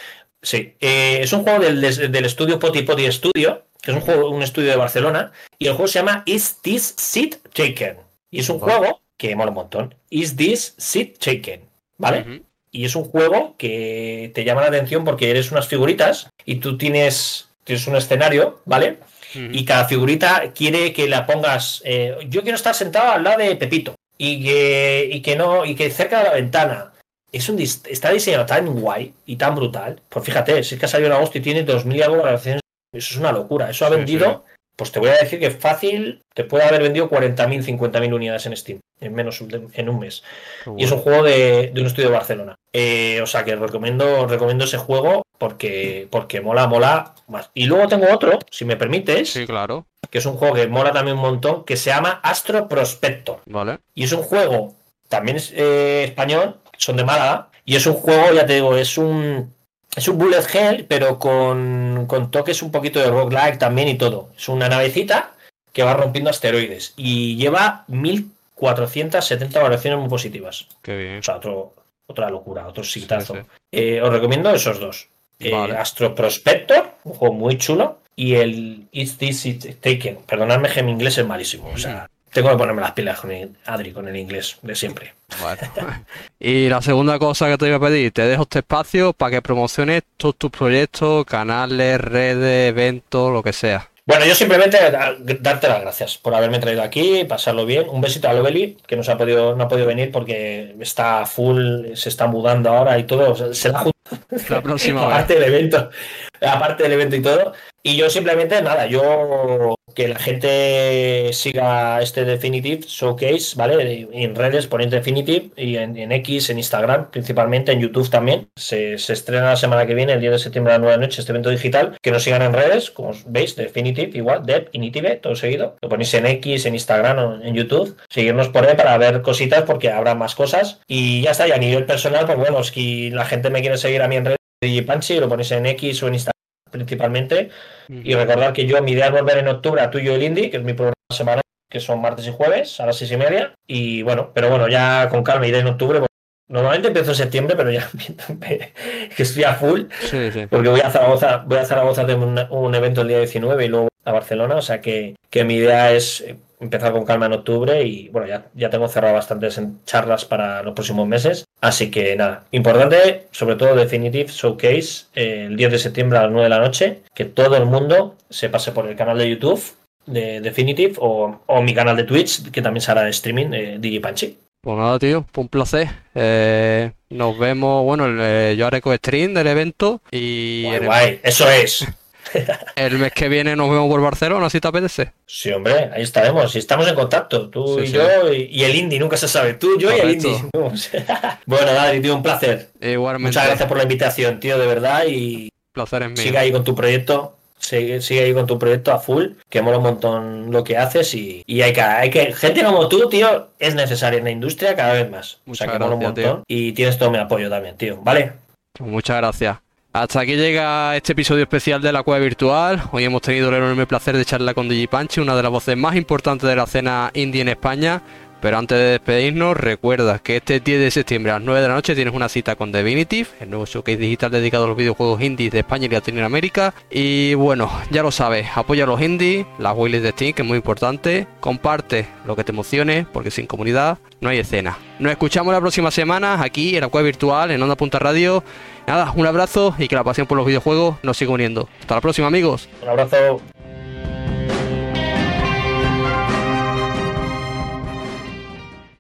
Sí, es un juego del estudio Poti Poti Studio, que es un estudio de Barcelona, y el juego se llama Is This Seat Taken? Y es un juego que mola un montón. Is This Seat Taken? ¿Vale? Y es un juego que te llama la atención porque eres unas figuritas y tú tienes un escenario, ¿vale? Y cada figurita quiere que la pongas. Yo quiero estar sentado al lado de Pepito y que cerca de la ventana. Está diseñado tan guay y tan brutal. Pues fíjate, si es que ha salido en agosto y tiene 2000 y algo de valoraciones. Eso es una locura. Eso ha vendido. Sí. Pues te voy a decir que fácil te puede haber vendido 40.000, 50.000 unidades en Steam en un mes. Bueno. Y es un juego de un estudio de Barcelona. O sea que recomiendo ese juego porque mola más. Y luego tengo otro, si me permites. Sí, claro. Que es un juego que mola también un montón, que se llama Astro Prospector. Vale. Y es un juego también español, son de Málaga. Y es un juego, ya te digo, es un bullet hell, pero con toques un poquito de roguelike también y todo. Es una navecita que va rompiendo asteroides y lleva 1470 valoraciones muy positivas. Qué bien. O sea, otra locura, otro sitazo. Sí. Os recomiendo esos dos. Vale. Astro Prospector, un juego muy chulo, y el Is This Taken. Perdonadme que mi inglés es malísimo. O sea, tengo que ponerme las pilas con Adri, con el inglés de siempre. Bueno. Y la segunda cosa que te iba a pedir, te dejo este espacio para que promociones todos tus proyectos, canales, redes, eventos, lo que sea. Bueno, yo simplemente darte las gracias por haberme traído aquí, pasarlo bien. Un besito a Lovely, que no ha podido venir porque está full, se está mudando ahora y todo. Se la la próxima aparte del evento y todo. Y yo simplemente, nada, que la gente siga este Definitive Showcase, ¿vale? En redes, poniendo Definitive, y en X, en Instagram, principalmente, en YouTube también. Se estrena la semana que viene, el 10 de septiembre a las 9 de la noche, este evento digital. Que nos sigan en redes, como veis, Definitive, igual, Definitive, todo seguido. Lo ponéis en X, en Instagram o en YouTube. Seguirnos por ahí para ver cositas, porque habrá más cosas. Y ya está, y a nivel personal, pues bueno, si la gente me quiere seguir a mí en redes, DigiPanchi, lo ponéis en X o en Instagram principalmente. Y recordar que mi idea es volver en octubre a Tuyo el Indie, que es mi programa semanal, que son martes y jueves a las 6:30. Y bueno, ya con calma iré en octubre. Normalmente empiezo en septiembre, pero ya que estoy a full. Sí. Porque voy a Zaragoza de un evento el día 19 y luego a Barcelona. O sea que mi idea es empezar con calma en octubre y bueno, ya tengo cerrado bastantes charlas para los próximos meses. Así que nada, importante, sobre todo Definitive Showcase, el 10 de septiembre a las 9 de la noche, que todo el mundo se pase por el canal de YouTube de Definitive o mi canal de Twitch, que también será de streaming, DigiPanchi. Pues nada, tío, un placer. Nos vemos, bueno, yo haré co-stream del evento y... Guay, eso es. El mes que viene nos vemos por Barcelona, si te apetece. Sí, hombre, ahí estaremos. Si estamos en contacto, tú y yo y el Indie, nunca se sabe. Tú, yo Correcto. Y el Indie. Bueno, Adri, tío, un placer. Igualmente. Muchas gracias por la invitación, tío, de verdad. Y placer es mío. Sigue ahí con tu proyecto. Sigue ahí con tu proyecto a full, que mola un montón lo que haces y hay que gente como tú, tío, es necesaria en la industria cada vez más. Muchas o sea, que gracias, mola un montón, tío. Y tienes todo mi apoyo también, tío, ¿vale? Pues muchas gracias. Hasta aquí llega este episodio especial de la Cueva Virtual. Hoy hemos tenido el enorme placer de charlar con DigiPanchi, una de las voces más importantes de la escena indie en España. Pero antes de despedirnos, recuerda que este 10 de septiembre a las 9 de la noche tienes una cita con Definitive, el nuevo showcase digital dedicado a los videojuegos indies de España y Latinoamérica. Y bueno, ya lo sabes, apoya a los indies, las waylists de Steam, que es muy importante. Comparte lo que te emocione, porque sin comunidad no hay escena. Nos escuchamos la próxima semana aquí en la Cueva Virtual, en Onda.radio. Nada, un abrazo y que la pasión por los videojuegos nos siga uniendo. Hasta la próxima, amigos. Un abrazo.